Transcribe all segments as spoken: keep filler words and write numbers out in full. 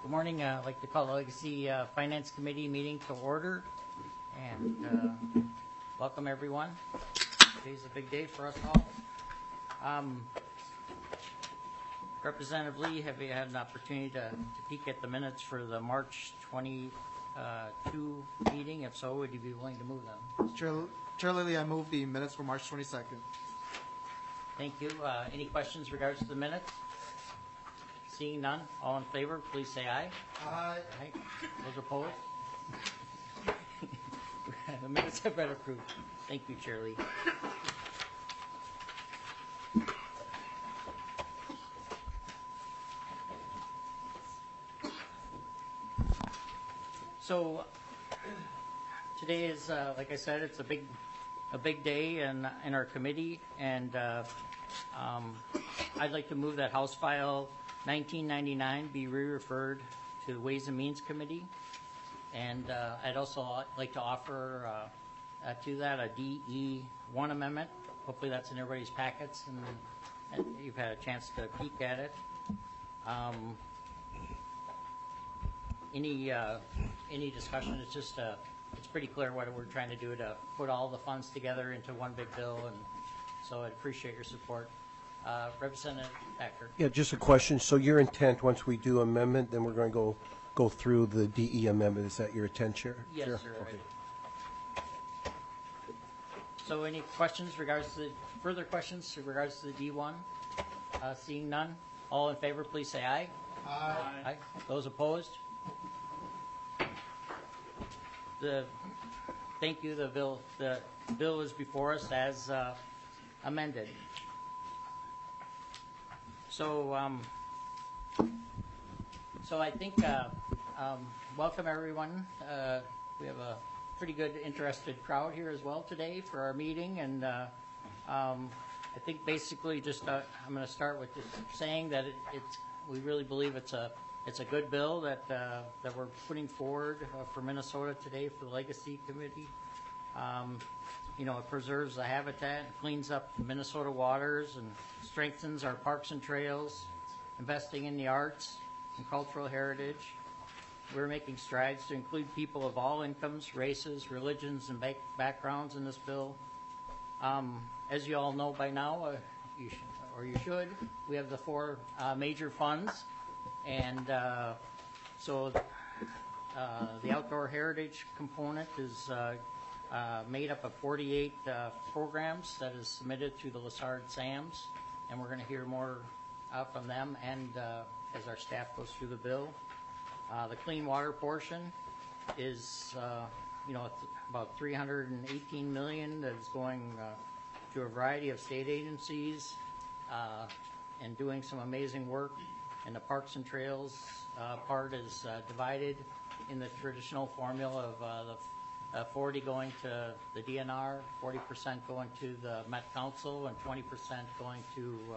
Good morning. Uh, I'd like to call the Legacy uh, Finance Committee meeting to order and uh, welcome everyone. Today's a big day for us all. Um, Representative Lee, have you had an opportunity to, to peek at the minutes for the March twenty-two meeting? If so, would you be willing to move them? Chair, Chair Lilly, I move the minutes for March twenty-second. Thank you. Uh, any questions in regards to the minutes? Seeing none, all in favor, please say aye. Aye. Aye. Those opposed? The minutes have been approved. Thank you, Chair Lee. So today is, uh, like I said, it's a big, a big day in in our committee, and uh, um, I'd like to move that House File nineteen ninety-nine be re-referred to the Ways and Means Committee, and uh, I'd also like to offer uh, uh, to that a D E one amendment. Hopefully that's in everybody's packets, and, and you've had a chance to peek at it. Um, any uh, any discussion? It's just uh, it's pretty clear what we're trying to do to put all the funds together into one big bill, and so I'd appreciate your support. Uh, Representative Thacker. Yeah, just a question. So your intent, once we do amendment, then we're going to go go through the D E amendment. Is that your intent, Chair? Yes, Chair? sir. Okay. So any questions regards to the, further questions in regards to the D one? Uh, seeing none, all in favor, please say aye. Aye. Aye. Those opposed? The thank you. The bill the bill is before us as uh, amended. So, um, so I think uh, um, welcome everyone. Uh, we have a pretty good, interested crowd here as well today for our meeting, and uh, um, I think basically just uh, I'm going to start with just saying that it, it's we really believe it's a it's a good bill that uh, that we're putting forward uh, for Minnesota today for the Legacy Committee. Um, You know, it preserves the habitat, cleans up Minnesota waters, and strengthens our parks and trails, investing in the arts and cultural heritage. We're making strides to include people of all incomes, races, religions, and back backgrounds in this bill. Um, as you all know by now, uh, you sh or you should, we have the four uh, major funds, and uh, so uh, the outdoor heritage component is uh, Uh, made up of forty-eight uh, programs that is submitted to the Lessard SAMs, and we're going to hear more uh, from them and uh, as our staff goes through the bill. Uh, the clean water portion is, uh, you know, th about three hundred eighteen million dollars that is going uh, to a variety of state agencies uh, and doing some amazing work. And the Parks and Trails uh, part is uh, divided in the traditional formula of uh, the Uh, forty going to the D N R, forty percent going to the Met Council, and twenty percent going to uh,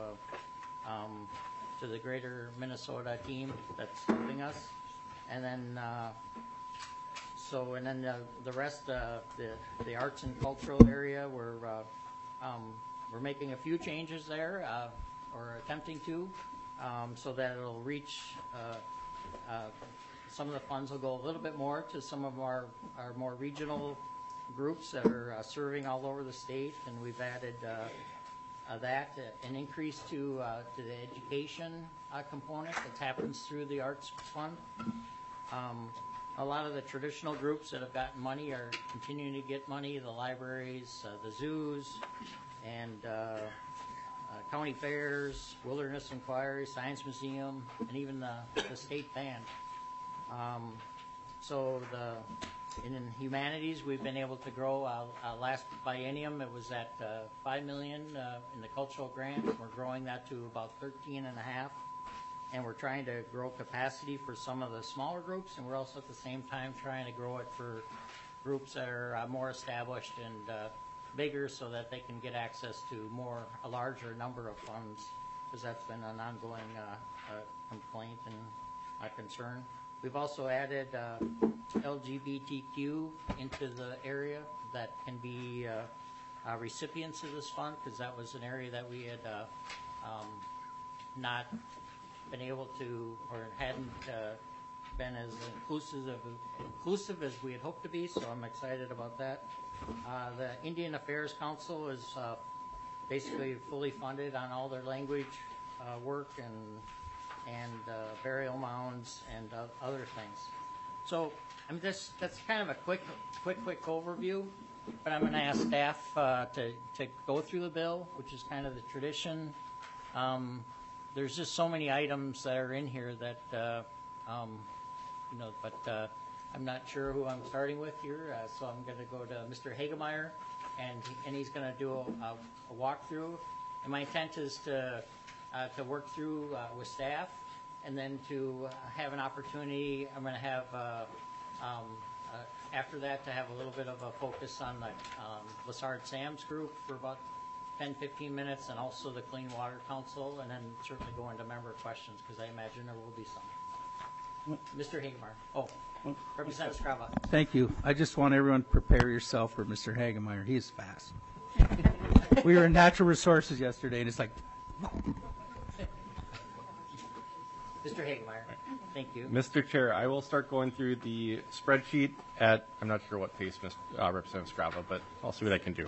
um, to the greater Minnesota team that's helping us. And then uh, so and then the, the rest, uh, the the arts and cultural area, we're uh, um, we're making a few changes there, uh, or attempting to, um, so that it'll reach. Uh, uh, Some of the funds will go a little bit more to some of our, our more regional groups that are uh, serving all over the state, and we've added uh, uh, that, uh, an increase to, uh, to the education uh, component that happens through the Arts Fund. Um, a lot of the traditional groups that have gotten money are continuing to get money, the libraries, uh, the zoos, and uh, uh, county fairs, wilderness inquiry, science museum, and even the, the state band. Um, so the in humanities, we've been able to grow. Uh, uh, last biennium, it was at uh, five million uh, in the cultural grant. We're growing that to about thirteen and a half, and we're trying to grow capacity for some of the smaller groups, and we're also at the same time trying to grow it for groups that are uh, more established and uh, bigger, so that they can get access to more a larger number of funds, because that's been an ongoing uh, uh, complaint and uh, concern. We've also added uh, L G B T Q into the area that can be uh, uh, recipients of this fund, because that was an area that we had uh, um, not been able to, or hadn't uh, been as inclusive, inclusive as we had hoped to be, so I'm excited about that. Uh, the Indian Affairs Council is uh, basically fully funded on all their language uh, work and and uh, burial mounds and uh, other things. So I'm just that's kind of a quick, quick, quick overview. But I'm going to ask staff uh, to to go through the bill, which is kind of the tradition. Um, there's just so many items that are in here that uh, um, you know. But uh, I'm not sure who I'm starting with here, uh, so I'm going to go to Mister Hagemeyer, and he, and he's going to do a, a, a walkthrough. And my intent is to uh, to work through uh, with staff, and then to uh, have an opportunity. I'm going to have uh, um, uh, after that to have a little bit of a focus on the um, Lassard Sam's group for about ten, fifteen minutes, and also the Clean Water Council, and then certainly go into member questions because I imagine there will be some. Mister Hagemeyer. Oh, Representative Scrava. Thank you. I just want everyone to prepare yourself for Mister Hagemeyer. He's fast. We were in natural resources yesterday, and it's like, Mister Hagemeyer. Thank you. Mister Chair, I will start going through the spreadsheet at, I'm not sure what pace, Mister Uh, Representative Scrava, but I'll see what I can do.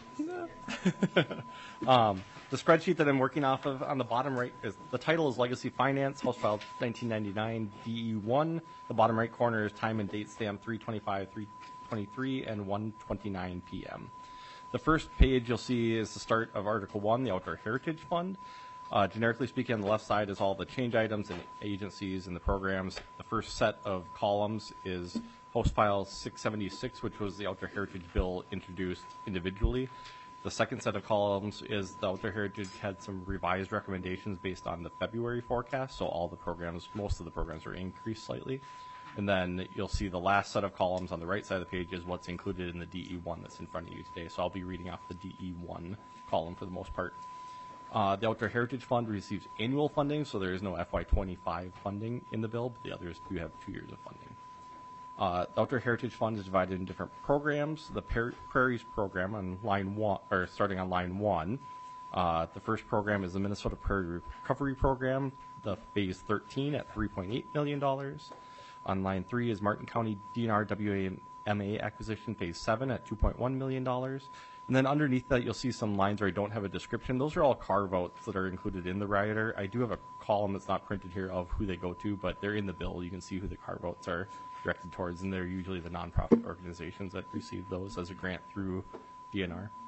um, the spreadsheet that I'm working off of on the bottom right is, the title is Legacy Finance, House File nineteen ninety-nine D E one. The bottom right corner is time and date stamp three twenty-five, three twenty-three, and one twenty-nine p m The first page you'll see is the start of Article one, the Outdoor Heritage Fund. Uh, generically speaking, on the left side is all the change items and agencies and the programs. The first set of columns is House File six seventy-six, which was the Outdoor Heritage Bill introduced individually. The second set of columns is the Outdoor Heritage had some revised recommendations based on the February forecast, so all the programs, most of the programs were increased slightly. And then you'll see the last set of columns on the right side of the page is what's included in the D E one that's in front of you today. So I'll be reading off the D E one column for the most part. Uh, the Outdoor Heritage Fund receives annual funding, so there is no F Y twenty-five funding in the bill, but the others do have two years of funding. Uh, the Outdoor Heritage Fund is divided in different programs. The Par- Prairies program on line one, or starting on line one, uh, the first program is the Minnesota Prairie Recovery Program, the phase thirteen at three point eight million dollars. On line three is Martin County D N R W A M A acquisition phase seven at two point one million dollars. And then underneath that, you'll see some lines where I don't have a description. Those are all carve-outs that are included in the rider. I do have a column that's not printed here of who they go to, but they're in the bill. You can see who the carve-outs are directed towards, and they're usually the nonprofit organizations that receive those as a grant through D N R.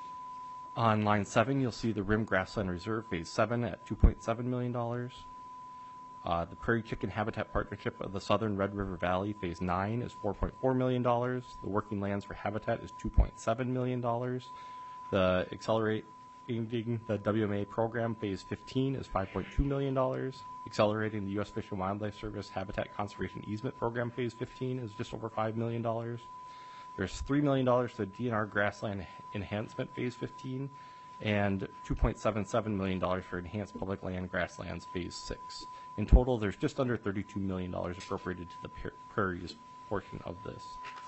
On line seven, you'll see the Rim Grassland Reserve Phase seven at two point seven million dollars. Uh, the Prairie Chicken Habitat Partnership of the Southern Red River Valley, Phase nine, is four point four million dollars. The Working Lands for Habitat is two point seven million dollars. The Accelerating the W M A Program, Phase fifteen, is five point two million dollars. Accelerating the U S Fish and Wildlife Service Habitat Conservation Easement Program, Phase fifteen, is just over five million dollars. There's three million dollars to the D N R Grassland Enhancement, Phase fifteen, and two point seven seven million dollars for Enhanced Public Land Grasslands, Phase six. In total, there's just under thirty-two million dollars appropriated to the prairies portion of this.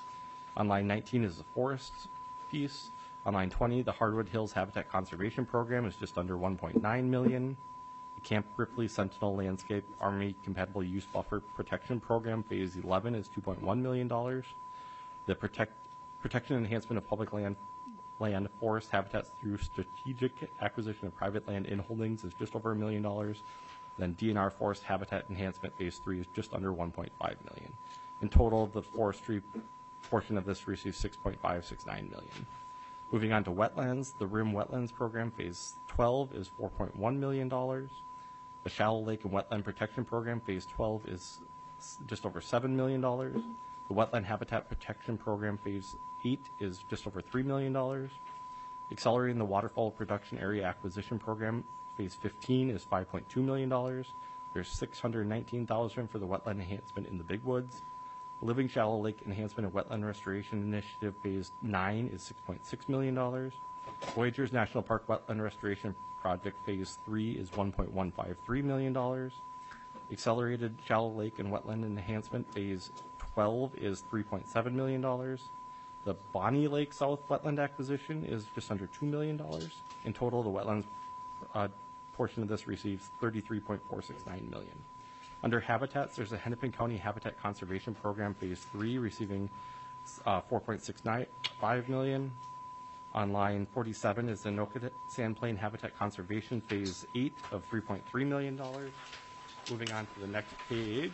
On line nineteen is the forest piece. On line twenty, the Hardwood Hills Habitat Conservation Program is just under one point nine million dollars. The Camp Ripley Sentinel Landscape Army Compatible Use Buffer Protection Program, Phase eleven, is two point one million dollars. The protect, Protection and Enhancement of Public Land land forest habitats through strategic acquisition of private land in holdings is just over a million dollars. Then D N R Forest Habitat Enhancement Phase three is just under one point five million dollars. In total, the forestry portion of this receives six point five six nine million dollars. Moving on to wetlands, the Rim Wetlands Program Phase twelve is four point one million dollars. The Shallow Lake and Wetland Protection Program Phase twelve is just over seven million dollars. The Wetland Habitat Protection Program Phase eight is just over three million dollars. Accelerating the Waterfowl Production Area Acquisition Program Phase fifteen is five point two million dollars. There's six hundred nineteen thousand dollars for the wetland enhancement in the Big Woods. Living Shallow Lake Enhancement and Wetland Restoration Initiative Phase nine is six point six million dollars. Voyageurs National Park Wetland Restoration Project Phase three is one point one five three million dollars. Accelerated Shallow Lake and Wetland Enhancement Phase twelve is three point seven million dollars. The Bonnie Lake South Wetland Acquisition is just under two million dollars. In total, the wetlands uh, portion of this receives thirty-three point four six nine million dollars. Under habitats, there's a Hennepin County Habitat Conservation Program Phase three receiving uh, four point six nine five million. On line forty-seven is the Noka Sandplain Habitat Conservation Phase eight of three point three million dollars. Moving on to the next page.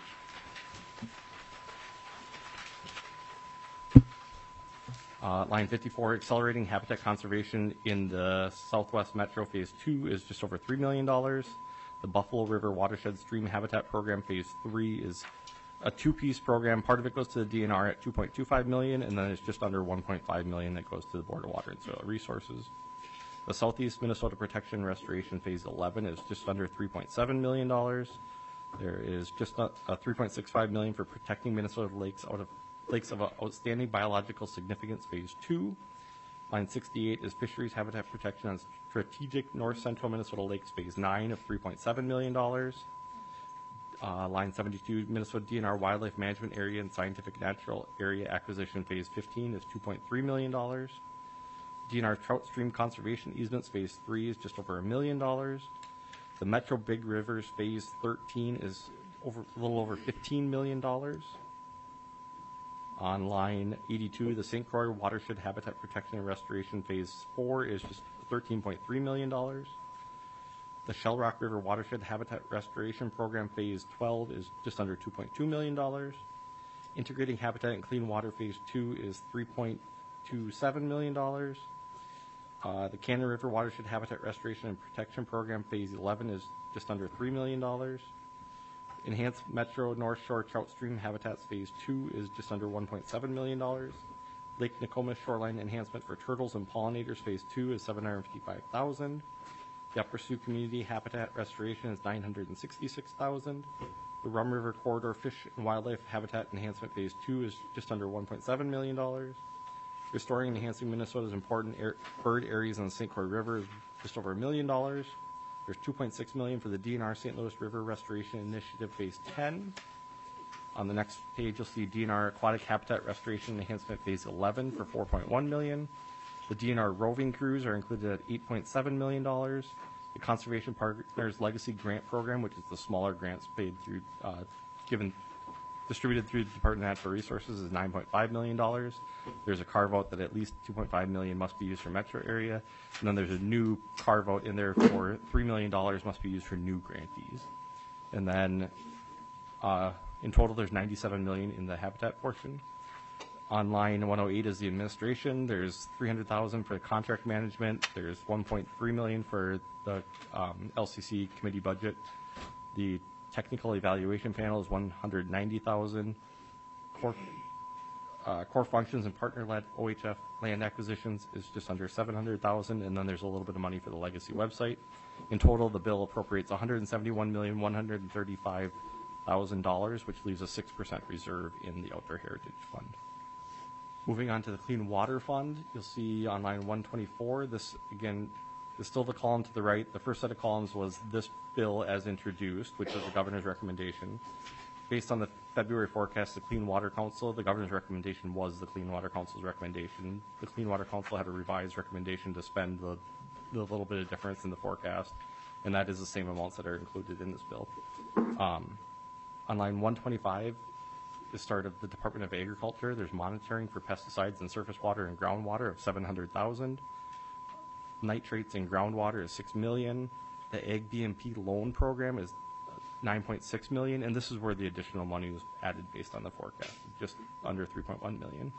Uh, line fifty-four, accelerating habitat conservation in the Southwest Metro Phase two is just over three million dollars. The Buffalo River Watershed Stream Habitat Program Phase three is a two-piece program. Part of it goes to the D N R at two point two five million dollars, and then it's just under one point five million dollars that goes to the Board of Water and Soil Resources. The Southeast Minnesota Protection and Restoration Phase eleven is just under three point seven million dollars. There is just a, a three point six five million dollars for protecting Minnesota lakes out of lakes of outstanding biological significance, Phase two. Line sixty-eight is Fisheries Habitat Protection on Strategic North Central Minnesota Lakes, Phase nine of three point seven million dollars. Uh, line seventy-two, Minnesota D N R Wildlife Management Area and Scientific Natural Area Acquisition, Phase fifteen is two point three million dollars. D N R Trout Stream Conservation Easements, Phase three is just over a million dollars. The Metro Big Rivers, Phase thirteen is over, a little over fifteen million dollars. On line eighty-two, the Saint Croix Watershed Habitat Protection and Restoration Phase four is just thirteen point three million dollars. The Shell Rock River Watershed Habitat Restoration Program Phase twelve is just under two point two million dollars. Integrating Habitat and Clean Water Phase two is three point two seven million dollars. Uh, the Cannon River Watershed Habitat Restoration and Protection Program Phase eleven is just under three million dollars. Enhanced Metro North Shore Trout Stream Habitats Phase two is just under one point seven million dollars. Lake Nokomis Shoreline Enhancement for Turtles and Pollinators Phase two is seven hundred fifty-five thousand dollars. The Upper Sioux Community Habitat Restoration is nine hundred sixty-six thousand dollars. The Rum River Corridor Fish and Wildlife Habitat Enhancement Phase two is just under one point seven million dollars. Restoring and enhancing Minnesota's important air, bird areas on the Saint Croix River is just over a million dollars. There's two point six million dollars for the D N R Saint Louis River Restoration Initiative Phase ten. On the next page, you'll see D N R Aquatic Habitat Restoration Enhancement Phase eleven for four point one million dollars. The D N R roving crews are included at eight point seven million dollars. The Conservation Partners Legacy Grant Program, which is the smaller grants paid through, uh, given, distributed through the Department of Natural Resources, is nine point five million dollars. There's a carve-out that at least two point five million dollars must be used for metro area. And then there's a new carve-out in there for three million dollars must be used for new grantees. And then uh, in total, there's ninety-seven million dollars in the habitat portion. On line one oh eight is the administration. There's three hundred thousand dollars for the contract management. There's one point three million dollars for the um, L C C committee budget. The technical evaluation panel is one hundred ninety thousand dollars. Core, uh, core functions and partner-led O H F land acquisitions is just under seven hundred thousand dollars, and then there's a little bit of money for the legacy website. In total, the bill appropriates one hundred seventy-one million one hundred thirty-five thousand dollars, which leaves a six percent reserve in the Outdoor Heritage Fund. Moving on to the Clean Water Fund, you'll see on line one twenty-four, this again is still the column to the right. The first set of columns was this bill as introduced, which was the governor's recommendation. Based on the February forecast, the Clean Water Council, the governor's recommendation was the Clean Water Council's recommendation. The Clean Water Council had a revised recommendation to spend the, the little bit of difference in the forecast, and that is the same amounts that are included in this bill. Um, on line one twenty-five, the start of the Department of Agriculture, there's monitoring for pesticides in surface water and groundwater of seven hundred thousand. Nitrates in groundwater is six million. The Ag B M P loan program is nine point six million, and this is where the additional money was added based on the forecast, just under three point one million.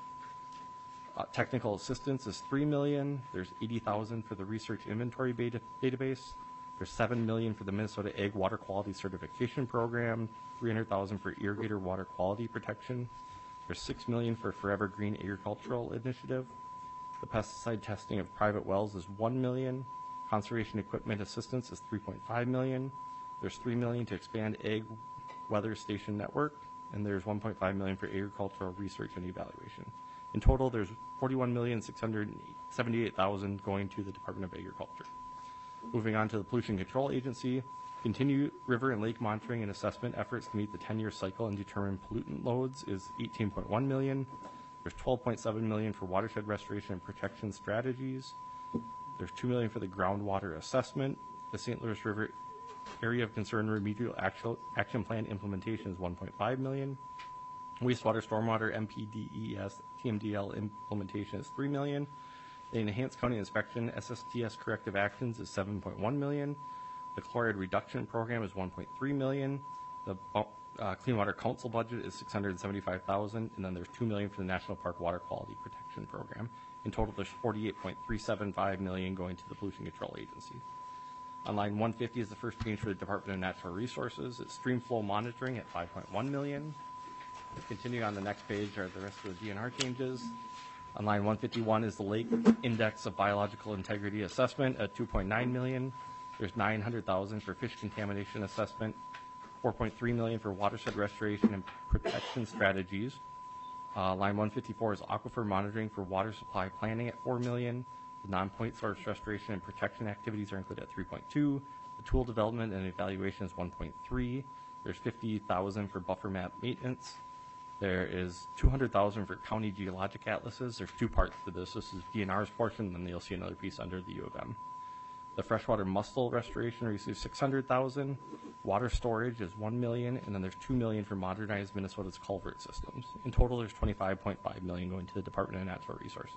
Uh, technical assistance is three million. There's eighty thousand for the research inventory beta database. There's seven million for the Minnesota Ag Water Quality Certification Program, three hundred thousand for irrigator water quality protection. There's six million for Forever Green Agricultural Initiative. The pesticide testing of private wells is one million. Conservation equipment assistance is three point five million. There's three million to expand Ag Weather Station Network, and there's one point five million for agricultural research and evaluation. In total, there's forty-one million six hundred seventy-eight thousand going to the Department of Agriculture. Moving on to the Pollution Control Agency, continue river and lake monitoring and assessment efforts to meet the ten-year cycle and determine pollutant loads is eighteen point one million. There's twelve point seven million for watershed restoration and protection strategies. There's two million for the groundwater assessment. The Saint Louis River area of concern remedial actual action plan implementation is one point five million. Wastewater, stormwater, M P D E S, T M D L implementation is three million. The enhanced county inspection S S T S corrective actions is seven point one million. The chloride reduction program is one point three million. The uh, Clean Water Council budget is six hundred seventy-five thousand, and then there's two million for the National Park Water Quality Protection Program. In total, there's forty-eight point three seven five million going to the Pollution Control Agency. On line one fifty is the first change for the Department of Natural Resources. It's stream flow monitoring at five point one million. Continuing on the next page are the rest of the D N R changes. On line one fifty-one is the Lake Index of Biological Integrity Assessment at two point nine million. There's nine hundred thousand for fish contamination assessment, four point three million for watershed restoration and protection strategies. Uh, line one fifty-four is aquifer monitoring for water supply planning at four million. The non-point source restoration and protection activities are included at three point two. The tool development and evaluation is one point three. There's fifty thousand for buffer map maintenance. There is two hundred thousand for county geologic atlases. There's two parts to this. This is D N R's portion, and then you'll see another piece under the U of M. The freshwater mussel restoration receives six hundred thousand. Water storage is one million, and then there's two million for modernized Minnesota's culvert systems. In total, there's twenty-five point five million going to the Department of Natural Resources.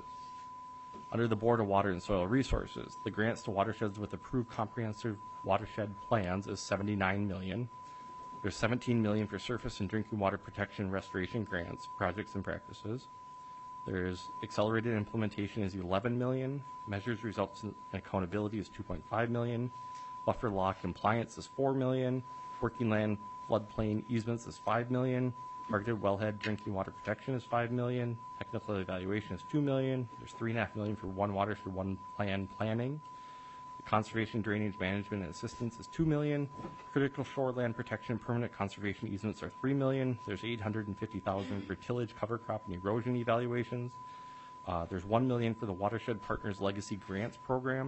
Under the Board of Water and Soil Resources, the grants to watersheds with approved comprehensive watershed plans is seventy-nine million. There's seventeen million for surface and drinking water protection restoration grants, projects, and practices. There's accelerated implementation is eleven million. Measures, results, and accountability is two point five million. Buffer law compliance is four million. Working land floodplain easements is five million. Targeted wellhead drinking water protection is five million. Technical evaluation is two million. There's three and a half million for one watershed, one plan planning. Conservation, drainage management, and assistance is two million. Critical shoreland protection, permanent conservation easements are three million. There's eight hundred fifty thousand for tillage, cover crop, and erosion evaluations. Uh, there's one million for the Watershed Partners Legacy Grants Program.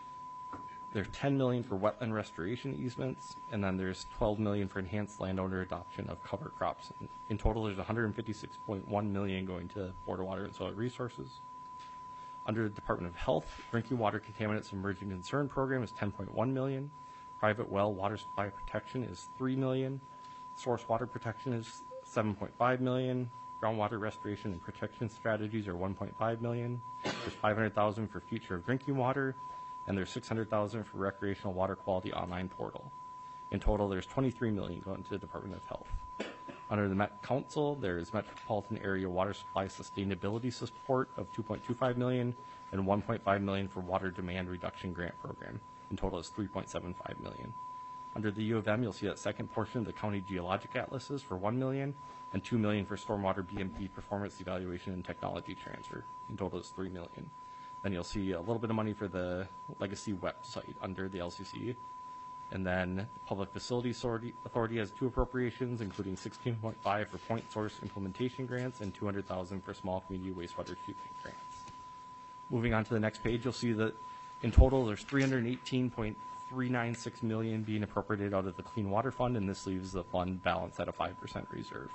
There's ten million for wetland restoration easements, and then there's twelve million for enhanced landowner adoption of cover crops. In, in total, there's one hundred fifty-six point one million going to Board of Water and Soil Resources. Under the Department of Health, drinking water contaminants emerging concern program is ten point one million. Private well water supply protection is three million. Source water protection is seven point five million. Groundwater restoration and protection strategies are one point five million. There's five hundred thousand for future of drinking water, and there's six hundred thousand for recreational water quality online portal. In total, there's twenty-three million going to the Department of Health. Under the Met Council, there is Metropolitan Area Water Supply Sustainability Support of two point two five million and one point five million for Water Demand Reduction Grant Program. In total, is three point seven five million. Under the U of M, you'll see that second portion of the County Geologic Atlases for one million and two million for Stormwater B M P Performance Evaluation and Technology Transfer. In total, is three million. Then you'll see a little bit of money for the Legacy website under the L C C. And then Public Facilities Authority has two appropriations, including sixteen point five for point source implementation grants and two hundred thousand for small community wastewater treatment grants. Moving on to the next page, you'll see that in total there's three hundred eighteen point three nine six million being appropriated out of the Clean Water Fund, and this leaves the fund balance at a five percent reserve.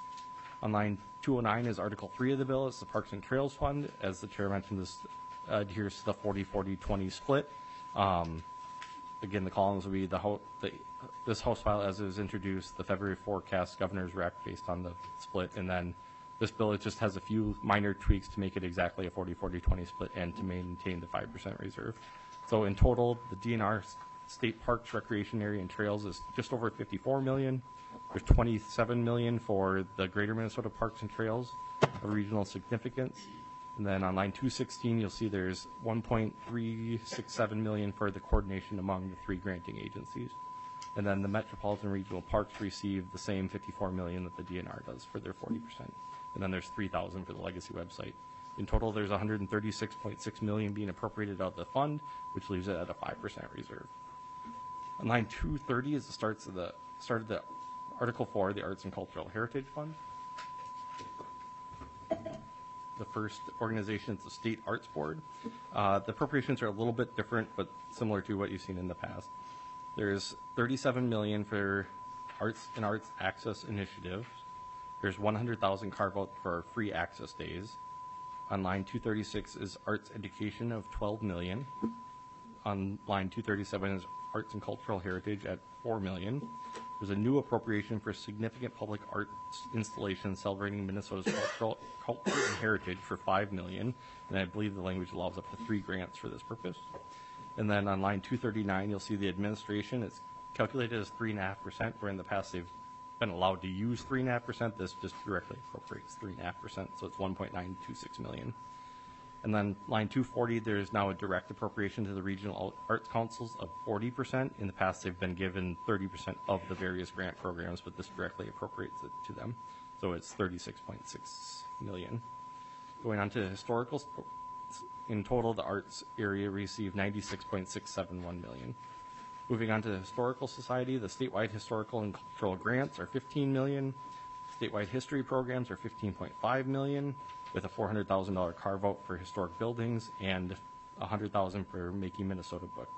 On line two oh nine is Article three of the bill. It's the Parks and Trails Fund. As the chair mentioned, this adheres to the forty forty twenty split. Um, Again, the columns will be the, ho the this House file as it was introduced, the February forecast governor's rec based on the split, and then this bill, it just has a few minor tweaks to make it exactly a forty forty twenty split and to maintain the five percent reserve. So in total, the D N R State Parks, Recreation Area, and Trails is just over fifty-four million. There's twenty-seven million for the Greater Minnesota Parks and Trails of regional significance. And then on line two sixteen, you'll see there's one point three six seven million for the coordination among the three granting agencies. And then the Metropolitan Regional Parks receive the same fifty-four million that the D N R does for their forty percent. And then there's three thousand for the Legacy website. In total, there's one hundred thirty-six point six million being appropriated out of the fund, which leaves it at a five percent reserve. On line two thirty is the starts of the start of the Article four, the Arts and Cultural Heritage Fund. The first organization is the State Arts Board. Uh, the appropriations are a little bit different, but similar to what you've seen in the past. There's thirty-seven million for Arts and Arts Access Initiatives. There's one hundred thousand carve out for free access days. On line two thirty-six is Arts Education of twelve million. On line two thirty-seven is Arts and Cultural Heritage at four million dollars. There's a new appropriation for significant public arts installations celebrating Minnesota's cultural culture and heritage for five million dollars, and I believe the language allows up to three grants for this purpose. And then on line two thirty-nine, you'll see the administration. It's calculated as three and a half percent, where in the past they've been allowed to use three and a half percent. This just directly appropriates three and a half percent, so it's one point nine two six million. And then line two forty, there's now a direct appropriation to the regional arts councils of forty percent. In the past, they've been given thirty percent of the various grant programs, but this directly appropriates it to them. So it's thirty-six point six million. Going on to historical, in total, the arts area received ninety-six point six seven one million. Moving on to the Historical Society, the statewide historical and cultural grants are fifteen million. Statewide history programs are fifteen point five million, with a four hundred thousand dollars carve-out for historic buildings and one hundred thousand dollars for Making Minnesota book.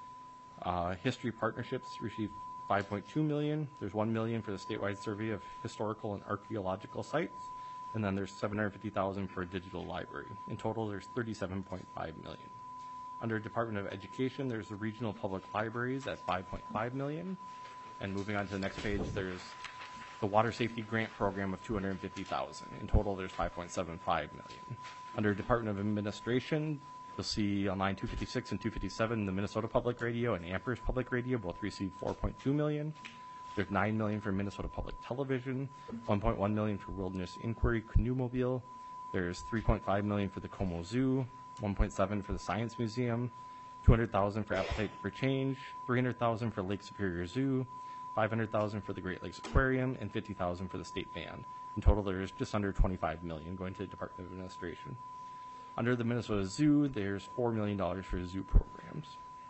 Uh, history partnerships received five point two million. There's one million for the statewide survey of historical and archaeological sites, and then there's seven hundred fifty thousand dollars for a digital library. In total, there's thirty-seven point five million. Under Department of Education, there's the regional public libraries at five point five million. And moving on to the next page, there's the water safety grant program of two hundred fifty thousand. In total, there's five point seven five million. Under Department of Administration, you'll see on line two fifty-six and two fifty-seven, the Minnesota Public Radio and Amherst Public Radio both received four point two million. There's nine million for Minnesota Public Television, one point one million for Wilderness Inquiry Canoe Mobile. There's three point five million for the Como Zoo, one point seven for the Science Museum, two hundred thousand for Appetite for Change, three hundred thousand for Lake Superior Zoo, five hundred thousand for the Great Lakes Aquarium, and fifty thousand for the State Band. In total, there's just under twenty-five million going to the Department of Administration. Under the Minnesota Zoo, there's four million dollars for zoo programs.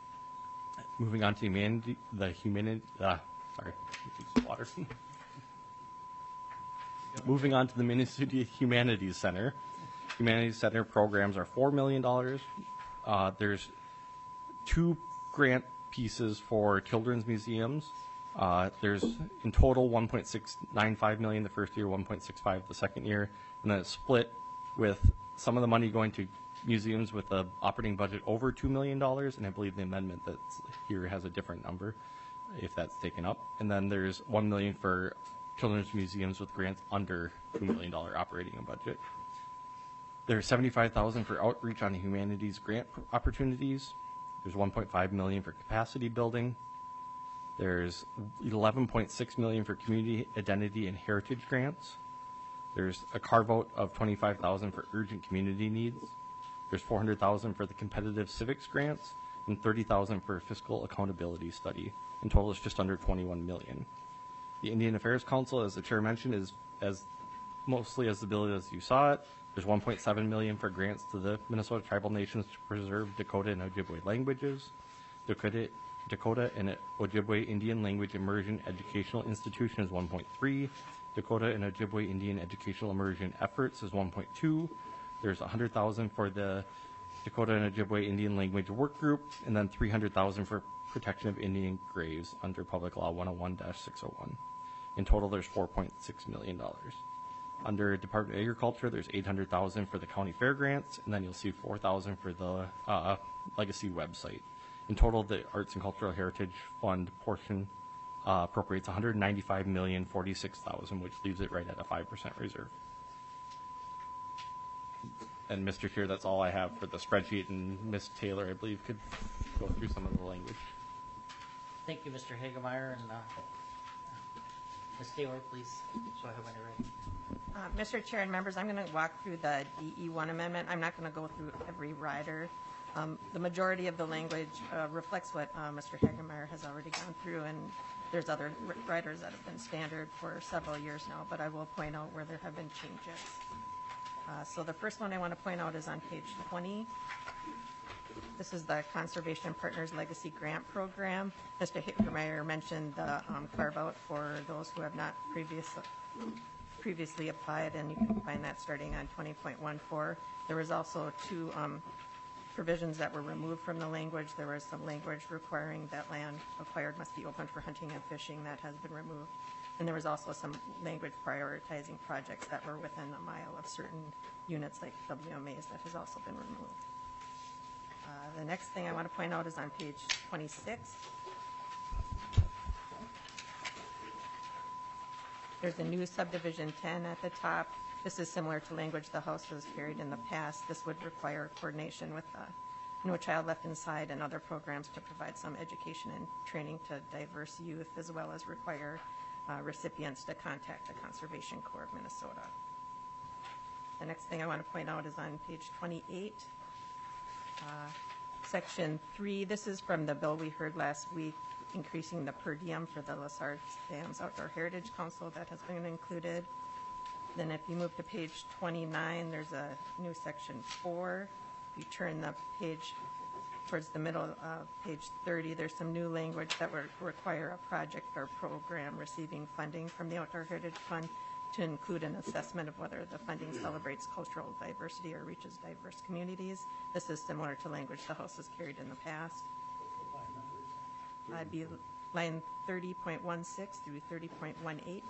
Moving on to humanity, the humanity, uh, sorry, water. Moving on to the Minnesota Humanities Center. Humanities Center programs are four million dollars. Uh, there's two grant pieces for children's museums. Uh, there's in total one point six nine five million dollars the first year, one point six five the second year, and then it's split with some of the money going to museums with a operating budget over two million dollars, and I believe the amendment that's here has a different number if that's taken up. And then there's one million dollars for children's museums with grants under two million dollars operating budget. There's seventy-five thousand dollars for outreach on humanities grant opportunities. There's one point five million dollars for capacity building. There's eleven point six million dollars for community identity and heritage grants. There's a carve-out of twenty-five thousand dollars for urgent community needs. There's four hundred thousand dollars for the competitive civics grants and thirty thousand dollars for fiscal accountability study. In total, it's just under twenty-one million dollars. The Indian Affairs Council, as the chair mentioned, is as mostly as the bill as you saw it. There's one point seven million dollars for grants to the Minnesota Tribal Nations to preserve Dakota and Ojibwe languages. Dakota, Dakota and Ojibwe Indian Language Immersion Educational Institution is one point three. Dakota and Ojibwe Indian Educational Immersion Efforts is one point two. There's one hundred thousand dollars for the Dakota and Ojibwe Indian Language Work Group, and then three hundred thousand dollars for protection of Indian graves under Public Law one oh one dash six oh one. In total, there's four point six million dollars. Under Department of Agriculture, there's eight hundred thousand dollars for the county fair grants, and then you'll see four thousand dollars for the uh, legacy website. In total, the Arts and Cultural Heritage Fund portion uh, appropriates one hundred ninety-five million forty-six thousand dollars, which leaves it right at a five percent reserve. And Mister Chair, that's all I have for the spreadsheet, and Miz Taylor, I believe, could go through some of the language. Thank you, Mister Hagemeyer, and uh, Miz Taylor, please, so I have when you're ready. Uh, Mister Chair and members, I'm going to walk through the D E one amendment. I'm not going to go through every rider. Um, the majority of the language uh, reflects what uh, Mister Hagemeyer has already gone through, and there's other riders that have been standard for several years now, but I will point out where there have been changes. Uh, so the first one I want to point out is on page twenty. This is the Conservation Partners Legacy Grant Program. Mister Hagemeyer mentioned the um, carve-out for those who have not previous, previously applied, and you can find that starting on twenty point one four. There was also two um, provisions that were removed from the language. There was some language requiring that land acquired must be open for hunting and fishing. That has been removed. And there was also some language prioritizing projects that were within a mile of certain units like W M As that has also been removed. Uh, the next thing I want to point out is on page twenty-six. There's a new subdivision ten at the top. This is similar to language the House has carried in the past. This would require coordination with uh, No Child Left Inside and other programs to provide some education and training to diverse youth, as well as require uh, recipients to contact the Conservation Corps of Minnesota. The next thing I want to point out is on page twenty-eight, uh, section three. This is from the bill we heard last week, increasing the per diem for the Lessard Dams Outdoor Heritage Council. That has been included. Then if you move to page twenty-nine, there's a new section four. If you turn the page towards the middle of page thirty, there's some new language that would require a project or program receiving funding from the Outdoor Heritage Fund to include an assessment of whether the funding celebrates cultural diversity or reaches diverse communities. This is similar to language the House has carried in the past. I'd be line thirty point one six through thirty point one eight.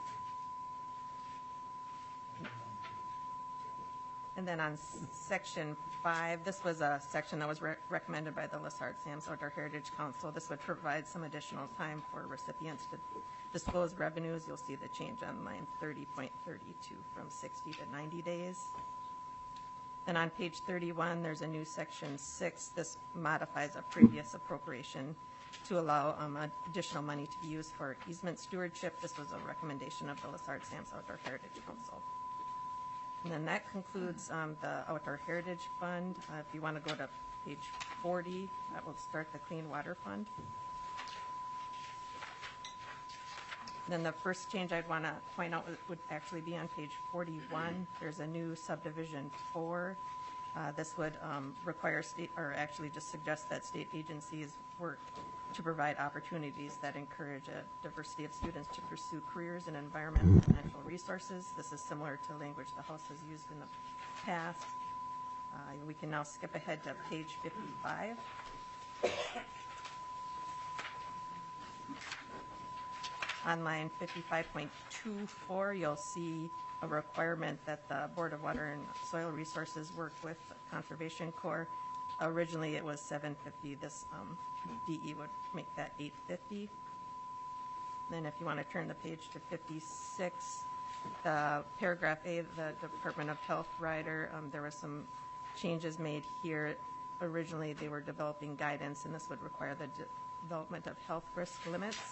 And then on section five, this was a section that was re recommended by the Lessard Dams Outdoor Heritage Council. This would provide some additional time for recipients to disclose revenues. You'll see the change on line thirty point thirty-two from sixty to ninety days. Then on page thirty-one, there's a new section six. This modifies a previous appropriation to allow um, additional money to be used for easement stewardship. This was a recommendation of the Lessard Dams Outdoor Heritage Council. And then that concludes um, the Outdoor Heritage Fund. Uh, if you want to go to page forty, that will start the Clean Water Fund. Then the first change I'd want to point out would, would actually be on page forty-one. There's a new subdivision four. Uh, this would um, require state, or actually just suggest that state agencies work to provide opportunities that encourage a diversity of students to pursue careers in environmental and natural resources. This is similar to language the House has used in the past. Uh, we can now skip ahead to page fifty-five. On line fifty-five point two four, you'll see a requirement that the Board of Water and Soil Resources work with the Conservation Corps. Originally, it was seven fifty. This um, D E would make that eight fifty. Then if you want to turn the page to fifty-six, uh, paragraph A, the Department of Health rider, um, there were some changes made here. Originally, they were developing guidance, and this would require the de development of health risk limits.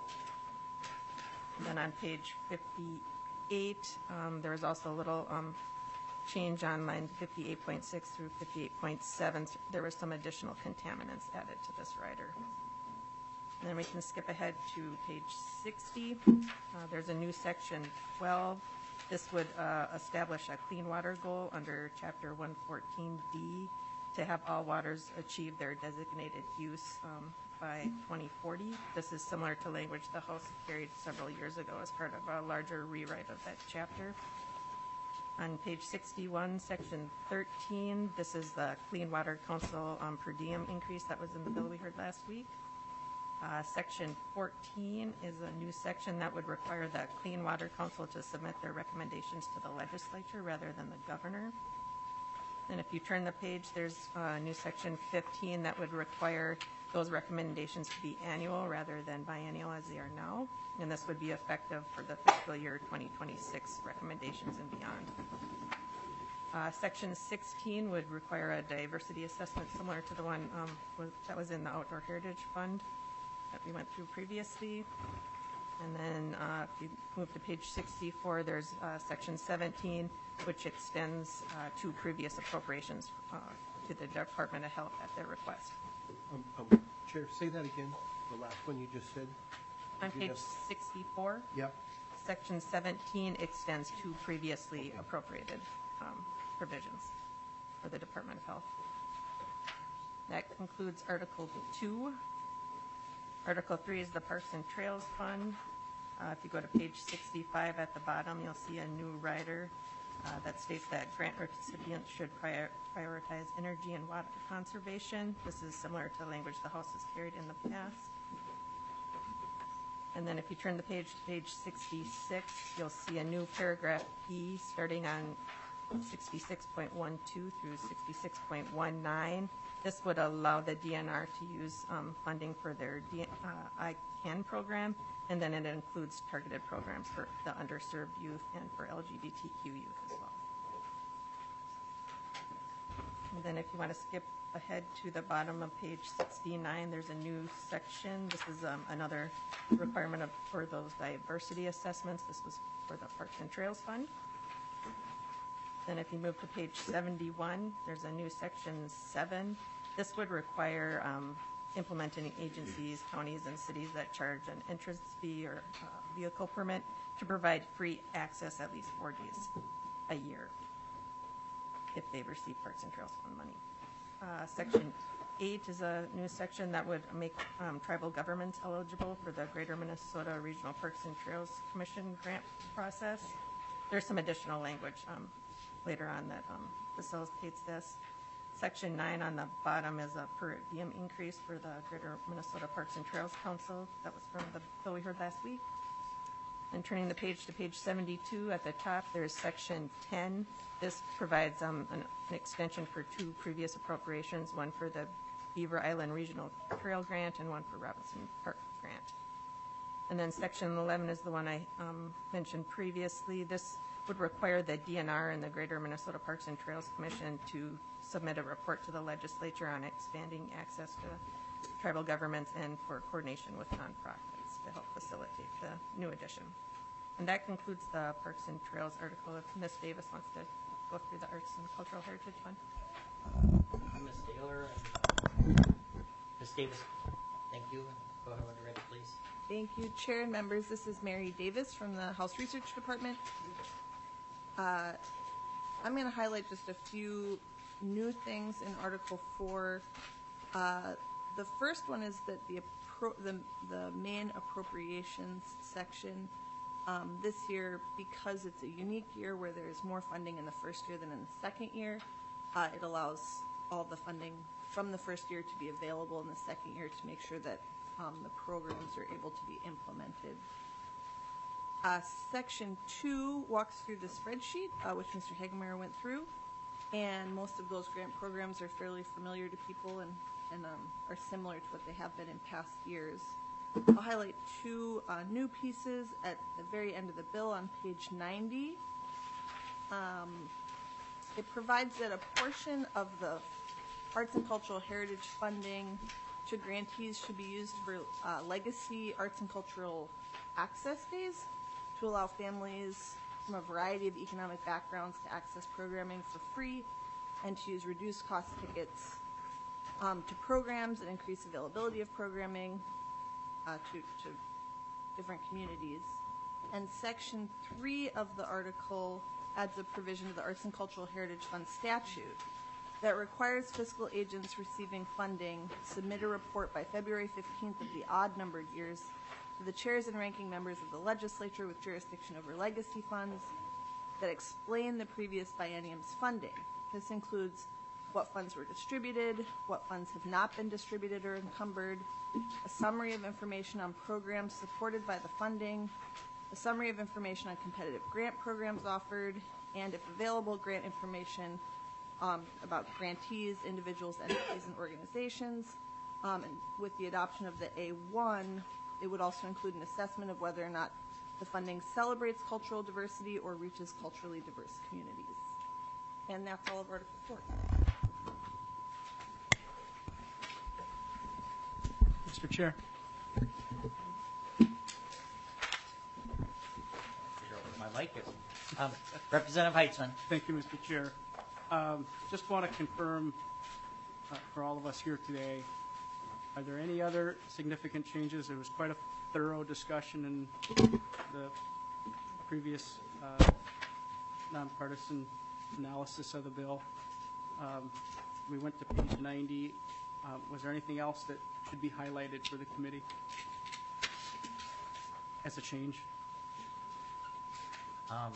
And then on page fifty-eight, um, there was also a little um, change on line fifty-eight point six through fifty-eight point seven. There were some additional contaminants added to this rider. And then we can skip ahead to page sixty. Uh, there's a new section twelve. This would uh, establish a clean water goal under chapter one fourteen D to have all waters achieve their designated use um, by twenty forty. This is similar to language the House carried several years ago as part of a larger rewrite of that chapter. On page sixty-one, section thirteen, this is the Clean Water Council um, per diem increase that was in the bill we heard last week. Uh, section fourteen is a new section that would require the Clean Water Council to submit their recommendations to the legislature rather than the governor. And if you turn the page, there's a new section fifteen that would require those recommendations to be annual rather than biennial as they are now. And this would be effective for the fiscal year twenty twenty-six recommendations and beyond. Uh, section sixteen would require a diversity assessment similar to the one um, was, that was in the Outdoor Heritage Fund that we went through previously. And then uh, if you move to page sixty-four, there's uh, section seventeen, which extends uh, two previous appropriations uh, to the Department of Health at their request. Um, um, Chair, say that again, the last one you just said. On You page have- sixty-four, Yep. section seventeen extends two previously appropriated um, provisions for the Department of Health. That concludes Article two. Article three is the Parks and Trails Fund. Uh, If you go to page sixty-five at the bottom, you'll see a new rider uh, that states that grant recipients should prior- prioritize energy and water conservation. This is similar to the language the House has carried in the past. And then if you turn the page to page sixty-six, you'll see a new paragraph B starting on sixty-six point one two through sixty-six point one nine. This would allow the D N R to use um, funding for their D- uh, I CAN program, and then it includes targeted programs for the underserved youth and for L G B T Q youth as well. And then if you want to skip ahead to the bottom of page sixty-nine, there's a new section. This is um, another requirement of, for those diversity assessments. This was for the Parks and Trails Fund. Then if you move to page seventy-one, there's a new section seven. This would require um, implementing agencies, counties, and cities that charge an entrance fee or uh, vehicle permit to provide free access at least four days a year if they receive Parks and Trails Fund money. Uh, Section eight is a new section that would make um, tribal governments eligible for the Greater Minnesota Regional Parks and Trails Commission grant process. There's some additional language um, later on that um, facilitates this. Section nine on the bottom is a per diem increase for the Greater Minnesota Parks and Trails Council. That was from the bill we heard last week. And turning the page to page seventy-two, at the top, there's section ten. This provides um, an, an extension for two previous appropriations, one for the Beaver Island Regional Trail Grant and one for Robinson Park Grant. And then section eleven is the one I um, mentioned previously. This would require the D N R and the Greater Minnesota Parks and Trails Commission to submit a report to the legislature on expanding access to tribal governments and for coordination with nonprofits to help facilitate the new addition. And that concludes the Parks and Trails article. If Miz Davis wants to go through the Arts and Cultural Heritage Fund. Miz Taylor and Miz Davis, thank you. Go ahead when you're ready, please. Thank you, Chair and members. This is Mary Davis from the House Research Department. Uh, I'm going to highlight just a few new things in Article four. Uh, the first one is that the, appro the, the main appropriations section um, this year, because it's a unique year where there's more funding in the first year than in the second year, uh, it allows all the funding from the first year to be available in the second year to make sure that um, the programs are able to be implemented. Uh, section two walks through the spreadsheet, uh, which Mister Hagemeyer went through, and most of those grant programs are fairly familiar to people and, and um, are similar to what they have been in past years. I'll highlight two uh, new pieces at the very end of the bill on page ninety. Um, it provides that a portion of the arts and cultural heritage funding to grantees should be used for uh, legacy arts and cultural access days to allow families from a variety of economic backgrounds to access programming for free and to use reduced cost tickets um, to programs and increase availability of programming uh, to, to different communities. And section three of the article adds a provision to the Arts and Cultural Heritage Fund statute that requires fiscal agents receiving funding submit a report by February fifteenth of the odd-numbered years to the chairs and ranking members of the legislature with jurisdiction over legacy funds that explain the previous biennium's funding. This includes what funds were distributed, what funds have not been distributed or encumbered, a summary of information on programs supported by the funding, a summary of information on competitive grant programs offered, and if available, grant information um, about grantees, individuals, entities, and organizations. Um, and with the adoption of the A one, it would also include an assessment of whether or not the funding celebrates cultural diversity or reaches culturally diverse communities. And that's all of Article four. Mister Chair. I like it. Um, Representative Heitzman. Thank you, Mister Chair. Um, just want to confirm uh, for all of us here today, are there any other significant changes? There was quite a thorough discussion in the previous uh, nonpartisan analysis of the bill. Um, we went to page ninety. Uh, was there anything else that should be highlighted for the committee as a change? Um,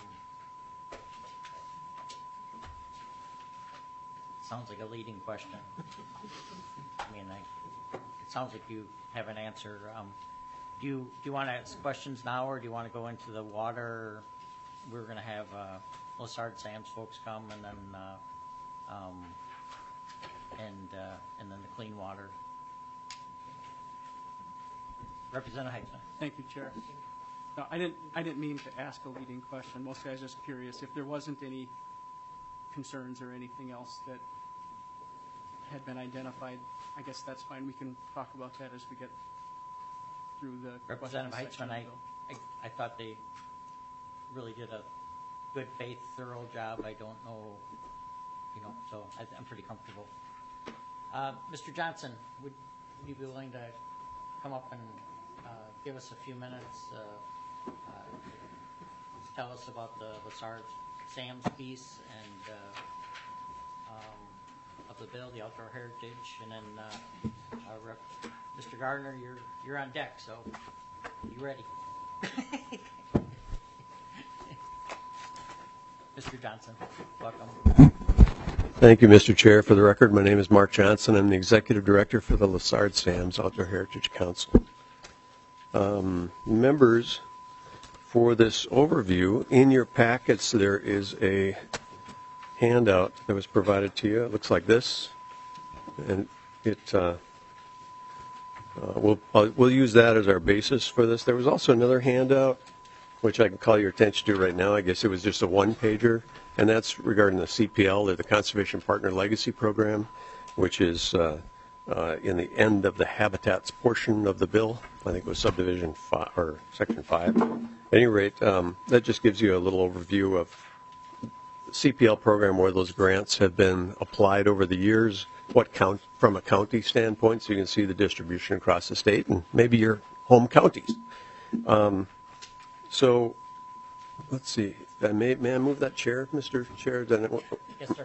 sounds like a leading question. I mean, I, it sounds like you have an answer. Um, do you do you want to ask questions now, or do you want to go into the water? We're going to have uh, Lessard Sam's folks come, and then uh, um, and, uh, and then the clean water. Representative Heitzman. Thank you, Chair. No, I didn't, I didn't mean to ask a leading question. Mostly I was just curious if there wasn't any concerns or anything else that had been identified. I guess that's fine. We can talk about that as we get through the Representative question section Heitzman, I, of the bill. I, I thought they really did a good faith, thorough job. I don't know, you know, so I, I'm pretty comfortable. Uh, Mister Johnson, would, would you be willing to come up and uh, give us a few minutes? Uh, uh, tell us about the Lassard Sam's piece and uh, um, of the bill, the outdoor heritage, and then uh, uh, Rep, Mister Gardner, you're you're on deck, so you ready? Mister Johnson, welcome. Thank you, Mister Chair. For the record, my name is Mark Johnson. I'm the Executive Director for the Lassard Sam's Outdoor Heritage Council. Um, members, for this overview, in your packets there is a handout that was provided to you. It looks like this, and it uh, uh, we'll, uh, we'll use that as our basis for this. There was also another handout which I can call your attention to right now. I guess it was just a one-pager, and that's regarding the C P L, or the Conservation Partner Legacy Program, which is uh, uh, in the end of the habitats portion of the bill. I think it was subdivision five, or section five. At any rate, um, that just gives you a little overview of the C P L program, where those grants have been applied over the years, what count from a county standpoint, so you can see the distribution across the state and maybe your home counties. Um, So, let's see. Uh, may, may I move that chair, Mister Chair? Then it, Yes, sir.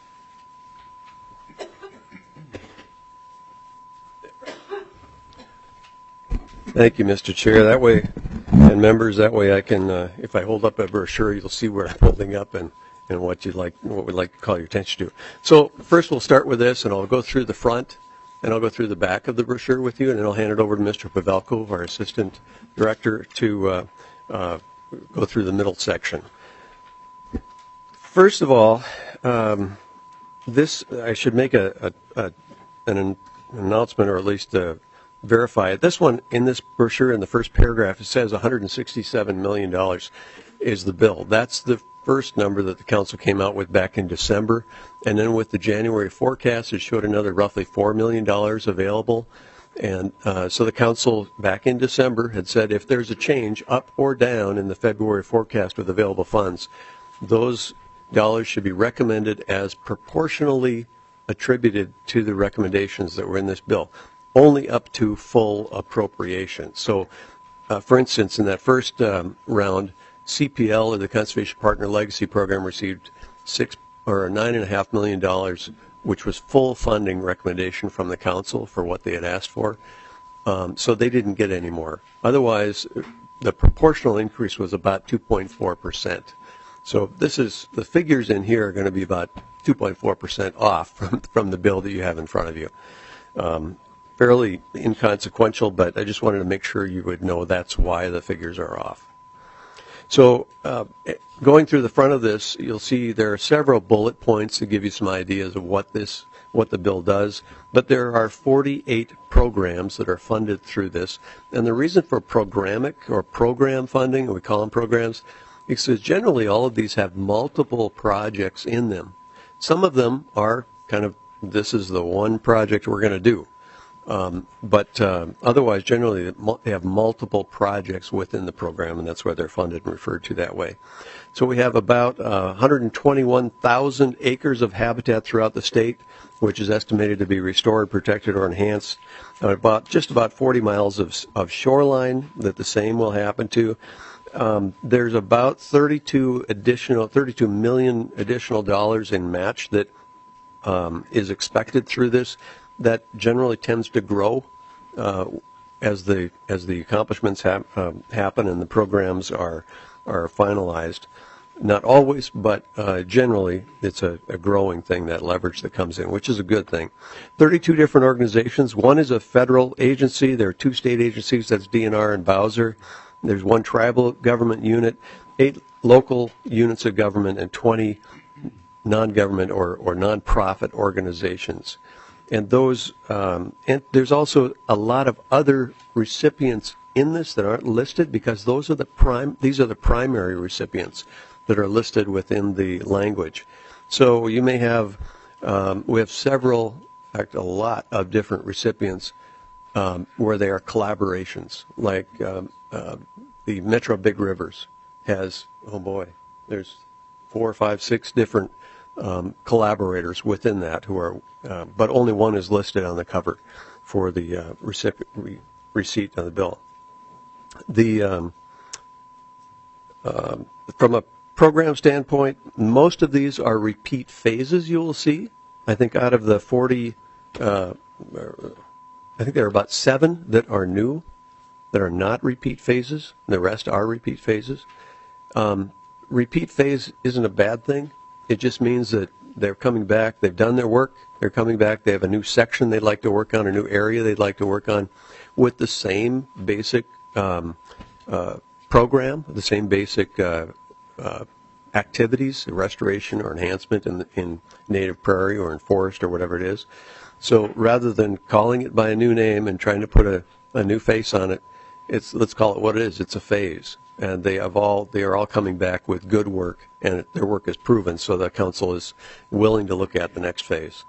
Thank you, Mister Chair. That way, and members, that way I can, uh, if I hold up a brochure, you'll see where I'm holding up and, and what you'd like, what we'd like to call your attention to. So, first we'll start with this, and I'll go through the front, and I'll go through the back of the brochure with you, and then I'll hand it over to Mister Pavelko, our Assistant Director, to uh, Uh, go through the middle section. First of all, um, this, I should make a, a, a an, an announcement, or at least uh, verify it. This one, in this brochure, in the first paragraph, it says one hundred sixty-seven million dollars is the bill. That's the first number that the council came out with back in December, and then with the January forecast, it showed another roughly four million dollars available. And uh, so the council back in December had said if there's a change up or down in the February forecast with available funds, those dollars should be recommended as proportionally attributed to the recommendations that were in this bill, only up to full appropriation. So, uh, for instance, in that first um, round, C P L, or the Conservation Partner Legacy Program, received six or nine and a half million dollars, which was full funding recommendation from the council for what they had asked for. Um, so they didn't get any more. Otherwise, the proportional increase was about two point four percent. So this is, the figures in here are going to be about two point four percent off from, from the bill that you have in front of you. Um, fairly inconsequential, but I just wanted to make sure you would know that's why the figures are off. So uh, going through the front of this, you'll see there are several bullet points to give you some ideas of what this, what the bill does. But there are forty-eight programs that are funded through this. And the reason for programmatic or program funding, we call them programs, is because generally all of these have multiple projects in them. Some of them are kind of, this is the one project we're going to do. Um, but uh, otherwise, generally, they have multiple projects within the program, and that's why they're funded and referred to that way. So we have about uh, one hundred twenty-one thousand acres of habitat throughout the state, which is estimated to be restored, protected, or enhanced. Uh, about just about forty miles of, of shoreline that the same will happen to. Um, there's about thirty-two additional, thirty-two million additional dollars in match that um, is expected through this. That generally tends to grow uh, as the as the accomplishments ha uh, happen and the programs are are finalized. Not always, but uh, generally it's a, a growing thing, that leverage that comes in, which is a good thing. thirty-two different organizations. One is a federal agency. There are two state agencies. That's D N R and Bowser. There's one tribal government unit, eight local units of government, and twenty non-government or or non-profit organizations. and those, um, and there's also a lot of other recipients in this that aren't listed because those are the prime, these are the primary recipients that are listed within the language. So you may have, um, we have several, in fact, a lot of different recipients um, where they are collaborations, like um, uh, the Metro Big Rivers has, oh boy, there's four, five, six different um, collaborators within that who are, uh, but only one is listed on the cover for the uh, recipient, re, receipt of the bill. The um, uh, from a program standpoint, most of these are repeat phases. You will see, I think, out of the forty, uh, I think there are about seven that are new, that are not repeat phases. The rest are repeat phases. Um, repeat phase isn't a bad thing. It just means that they're coming back. They've done their work. They're coming back. They have a new section they'd like to work on, a new area they'd like to work on, with the same basic um, uh, program, the same basic uh, uh, activities, restoration or enhancement in, in native prairie or in forest or whatever it is. So rather than calling it by a new name and trying to put a, a new face on it, it's, let's call it what it is. It's a phase. And they have all, they are all coming back with good work, and their work is proven, so the council is willing to look at the next phase.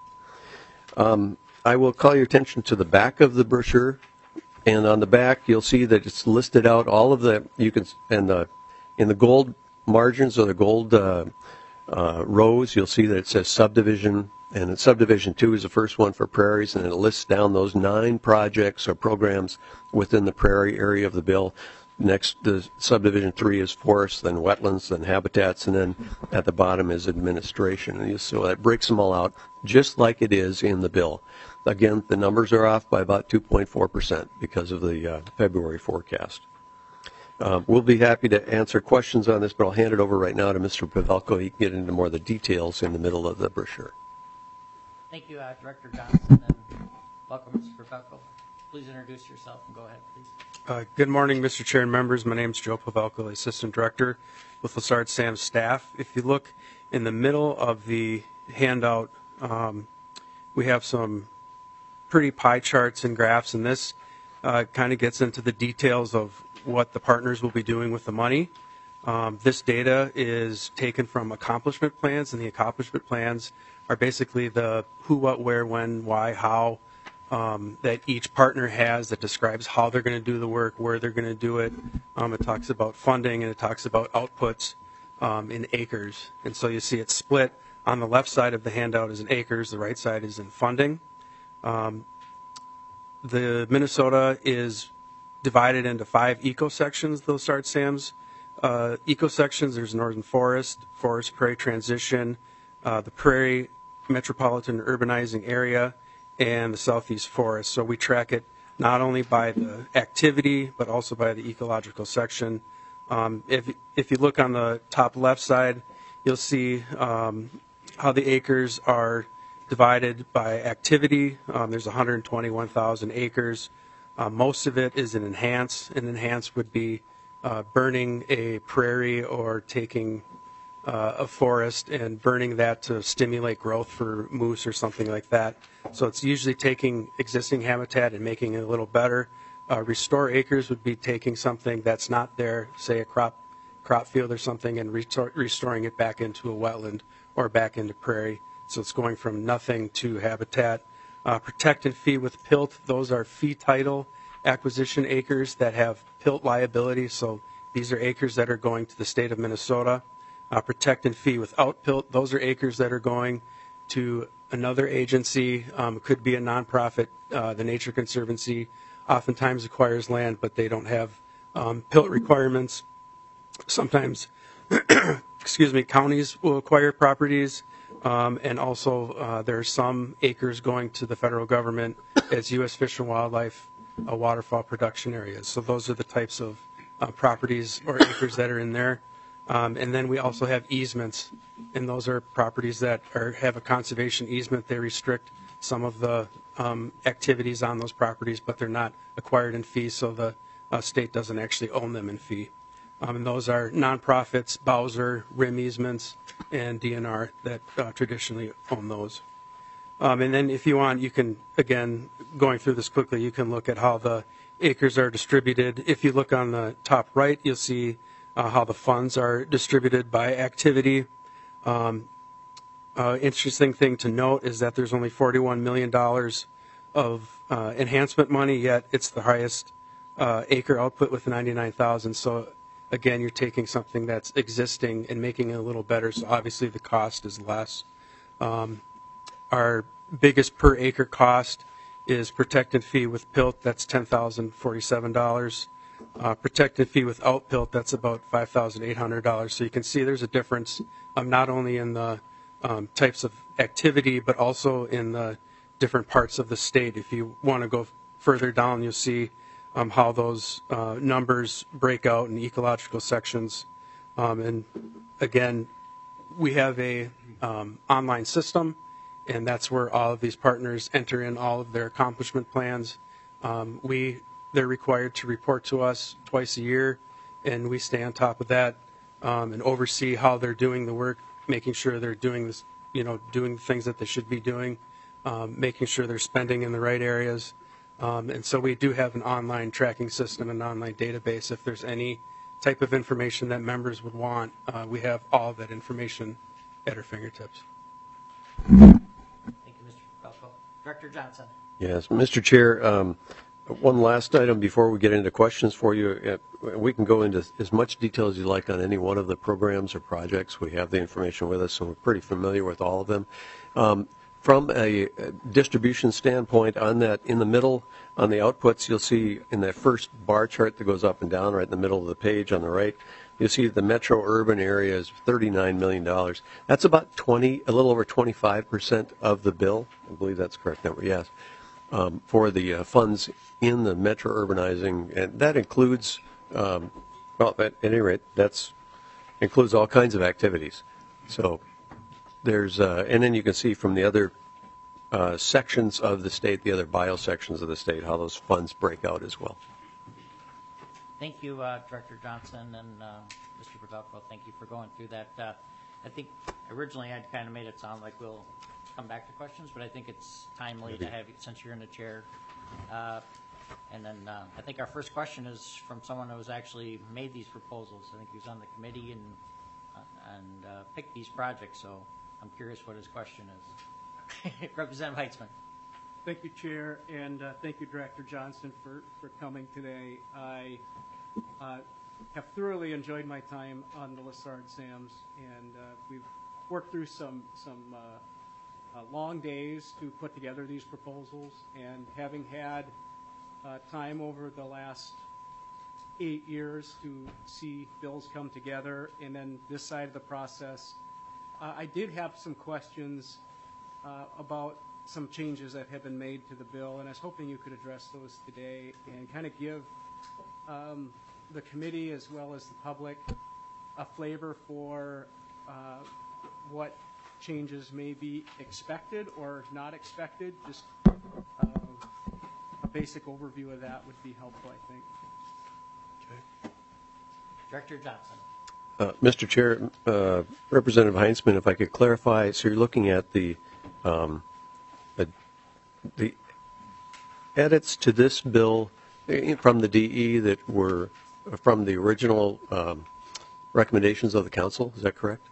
Um, I will call your attention to the back of the brochure, and on the back you'll see that it's listed out all of the, you can, and the, in the gold margins or the gold uh, uh, rows, you'll see that it says subdivision, and subdivision two is the first one for prairies, and it lists down those nine projects or programs within the prairie area of the bill. Next, the subdivision three is forests, then wetlands, then habitats, and then at the bottom is administration. And you, so that breaks them all out, just like it is in the bill. Again, the numbers are off by about two point four percent because of the uh, February forecast. Uh, we'll be happy to answer questions on this, but I'll hand it over right now to Mister Pavelko. He can get into more of the details in the middle of the brochure. Thank you, uh, Director Johnson, and welcome, Mister Pavelko. Please introduce yourself and go ahead, please. Uh, good morning, Mister Chair and members. My name is Joe Pavelko, Assistant Director with Lessard Sam staff. If you look in the middle of the handout, um, we have some pretty pie charts and graphs, and this uh, kind of gets into the details of what the partners will be doing with the money. Um, this data is taken from accomplishment plans, and the accomplishment plans are basically the who, what, where, when, why, how, Um, that each partner has that describes how they're going to do the work, where they're going to do it. Um, it talks about funding, and it talks about outputs um, in acres. And so you see it split. On the left side of the handout is in acres. The right side is in funding. Um, the Minnesota is divided into five eco-sections, those Lessard Sam's uh, eco-sections. There's northern forest, forest prairie transition, uh, the prairie metropolitan urbanizing area, and the southeast forest. So we track it not only by the activity, but also by the ecological section. Um, if, if you look on the top left side, you'll see um, how the acres are divided by activity. Um, there's one hundred twenty-one thousand acres. Uh, most of it is an enhance. An enhance would be uh, burning a prairie or taking uh, a forest and burning that to stimulate growth for moose or something like that. So it's usually taking existing habitat and making it a little better. Uh, restore acres would be taking something that's not there, say a crop crop field or something, and restore, restoring it back into a wetland or back into prairie. So it's going from nothing to habitat. Uh, protect and fee with P I L T, those are fee title acquisition acres that have P I L T liability. So these are acres that are going to the state of Minnesota. Uh, protect and fee without P I L T, those are acres that are going to another agency. Um, it could be a nonprofit. Uh, the Nature Conservancy oftentimes acquires land, but they don't have um, P I L T requirements. Sometimes, excuse me, counties will acquire properties, um, and also uh, there are some acres going to the federal government as U S Fish and Wildlife uh, waterfowl production areas. So those are the types of uh, properties or acres that are in there. Um, and then we also have easements, and those are properties that are, have a conservation easement. They restrict some of the um, activities on those properties, but they're not acquired in fee, so the uh, state doesn't actually own them in fee. Um, and those are nonprofits, Bowser, R I M easements, and D N R that uh, traditionally own those. Um, and then if you want, you can, again, going through this quickly, you can look at how the acres are distributed. If you look on the top right, you'll see uh, how the funds are distributed by activity. Um, uh, interesting thing to note is that there's only forty-one million dollars of uh, enhancement money, yet it's the highest uh, acre output with ninety-nine thousand. So again, you're taking something that's existing and making it a little better, so obviously the cost is less. Um, our biggest per acre cost is protected fee with pilt, that's ten thousand forty-seven dollars. Uh, protected fee without pilt, that's about five thousand eight hundred dollars. So you can see there's a difference, um, not only in the um, types of activity, but also in the different parts of the state. If you want to go further down, you'll see um, how those uh, numbers break out in ecological sections. Um, and again, we have a um, online system, and that's where all of these partners enter in all of their accomplishment plans. Um, we they're required to report to us twice a year, and we stay on top of that um, and oversee how they're doing the work, making sure they're doing this, you know, doing things that they should be doing, um, making sure they're spending in the right areas. Um, and so we do have an online tracking system, an online database. If there's any type of information that members would want, uh, we have all of that information at our fingertips. Thank you, Mister Falco. Director Johnson. Yes, Mister Chair, um, one last item before we get into questions for you. Uh, we can go into as much detail as you like on any one of the programs or projects. We have the information with us, and we're pretty familiar with all of them. Um, from a, a distribution standpoint, on that, in the middle, on the outputs, you'll see in that first bar chart that goes up and down right in the middle of the page on the right, you'll see the metro urban area is thirty-nine million dollars. That's about twenty, a little over twenty-five percent of the bill. I believe that's the correct number, yes. Um, for the uh, funds in the metro urbanizing, and that includes, um, well, at any rate, that's includes all kinds of activities. So there's, uh, and then you can see from the other uh, sections of the state, the other bio sections of the state, how those funds break out as well. Thank you, uh, Director Johnson and uh, Mister Pavelko. Thank you for going through that. Uh, I think originally I'd kind of made it sound like we'll come back to questions, but I think it's timely to have you, since you're in the chair. Uh, and then uh, I think our first question is from someone who has actually made these proposals. I think he was on the committee and uh, and uh, picked these projects, so I'm curious what his question is. Representative Heitzman. Thank you, Chair, and uh, thank you, Director Johnson, for, for coming today. I uh, have thoroughly enjoyed my time on the Lessard SAMs, and uh, we've worked through some, some uh, Uh, long days to put together these proposals, and having had uh, time over the last eight years to see bills come together, and then this side of the process, uh, I did have some questions uh, about some changes that have been made to the bill, and I was hoping you could address those today and kind of give um, the committee as well as the public a flavor for uh, what changes may be expected or not expected. Just uh, a basic overview of that would be helpful, I think. Okay. Director Johnson. Uh, Mister Chair, uh, Representative Heitzman, if I could clarify, so you're looking at the um, the, the edits to this bill from the D E that were from the original um, recommendations of the council. Is that correct?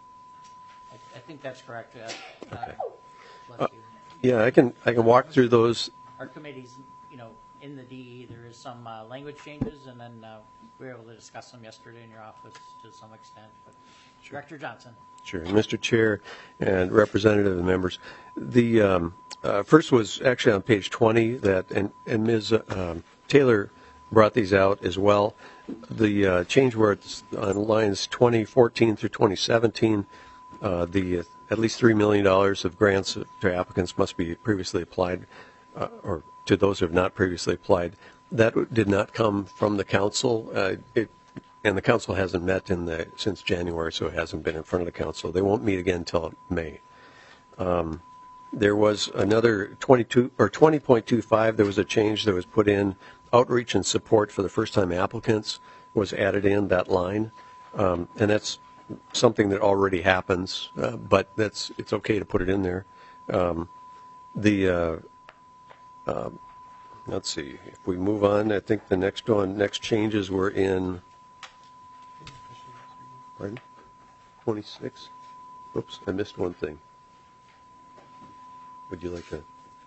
I think that's correct. Uh, Okay. bless Uh, you. yeah, I can I can walk through those. Our committees, you know, in the D E, there is some uh, language changes, and then uh, we were able to discuss them yesterday in your office to some extent. But sure. Director Johnson. Sure, Mister Chair and representative and members. The um, uh, first was actually on page twenty that, and and Miz Um, Taylor brought these out as well. The uh, change where it's on lines twenty fourteen through twenty seventeen. Uh, the uh, at least three million dollars of grants to applicants must be previously applied, uh, or to those who have not previously applied. That did not come from the council, uh, it, and the council hasn't met in the since January, so it hasn't been in front of the council. They won't meet again until May. Um, there was another twenty-two or twenty point two five. There was a change that was put in. Outreach and support for the first-time applicants was added in that line, um, and that's something that already happens, uh, but that's it's okay to put it in there. Um, The, uh, um, let's see, if we move on, I think the next one, next changes were in, pardon, twenty-six? Oops, I missed one thing. Would you like to?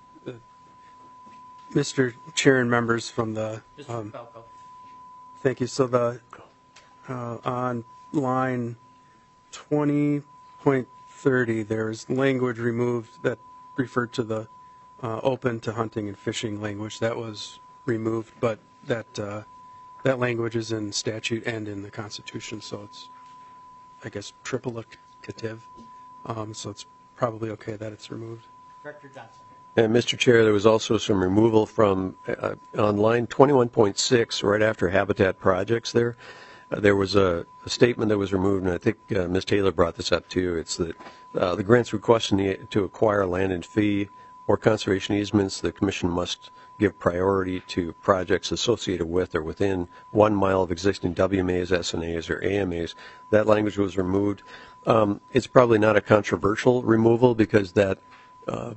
Mister Chair and members from the, Mister um, Falco. thank you. So the, uh, on line twenty point thirty, there's language removed that referred to the uh, open to hunting and fishing language. That was removed, but that, uh, that language is in statute and in the Constitution, so it's, I guess, triplicative. Um, so it's probably okay that it's removed. Director Johnson. And Mister Chair, there was also some removal from, uh, on line twenty-one point six, right after habitat projects there, uh, there was a, a statement that was removed, and I think uh, Miz Taylor brought this up too. It's that uh, the grants requesting the, to acquire land and fee or conservation easements, the commission must give priority to projects associated with or within one mile of existing W M As, S N As, or A M As. That language was removed. Um, it's probably not a controversial removal because that uh,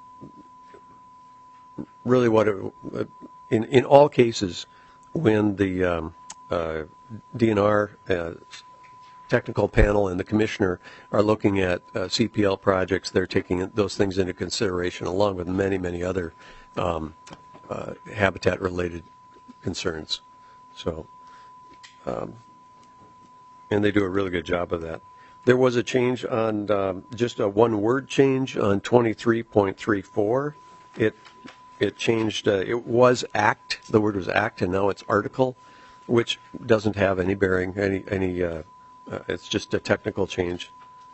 really what it, in in all cases when the um, uh, D N R uh, technical panel and the commissioner are looking at uh, C P L projects, they're taking those things into consideration along with many many other um, uh, habitat related concerns. So um, and they do a really good job of that. There was a change on um, just a one word change on twenty-three point three four. It It changed, uh, it was act, the word was act, and now it's article, which doesn't have any bearing, any, any uh, uh, it's just a technical change.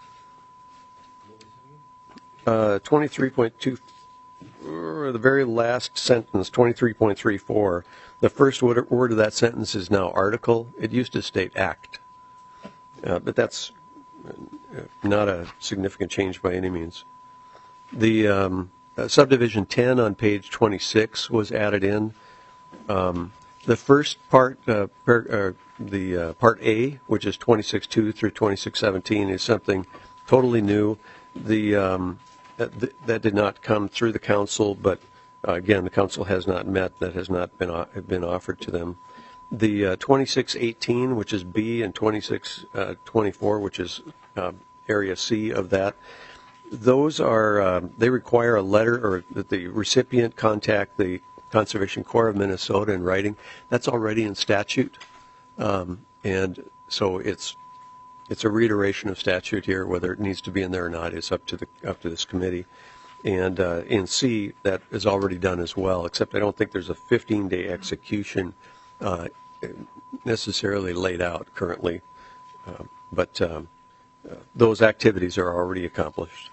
Uh, twenty-three point two, uh, the very last sentence, twenty-three point three four, the first word, word of that sentence is now article. It used to state act, uh, but that's not a significant change by any means. The um, Uh, subdivision ten on page twenty-six was added in. Um, the first part, uh, per, uh, the uh, part A, which is twenty-six two through twenty-six seventeen, is something totally new. The um, that, that did not come through the council, but uh, again, the council has not met. That has not been uh, been offered to them. The uh, twenty-six eighteen, which is B, and twenty-six twenty-four, which is uh, area C of that. Those are, um, they require a letter or that the recipient contact the Conservation Corps of Minnesota in writing. That's already in statute. Um, and so it's, it's a reiteration of statute here. Whether it needs to be in there or not is up to the, up to this committee. And uh, in C, that is already done as well, except I don't think there's a fifteen day execution uh, necessarily laid out currently. Uh, but um, uh, those activities are already accomplished.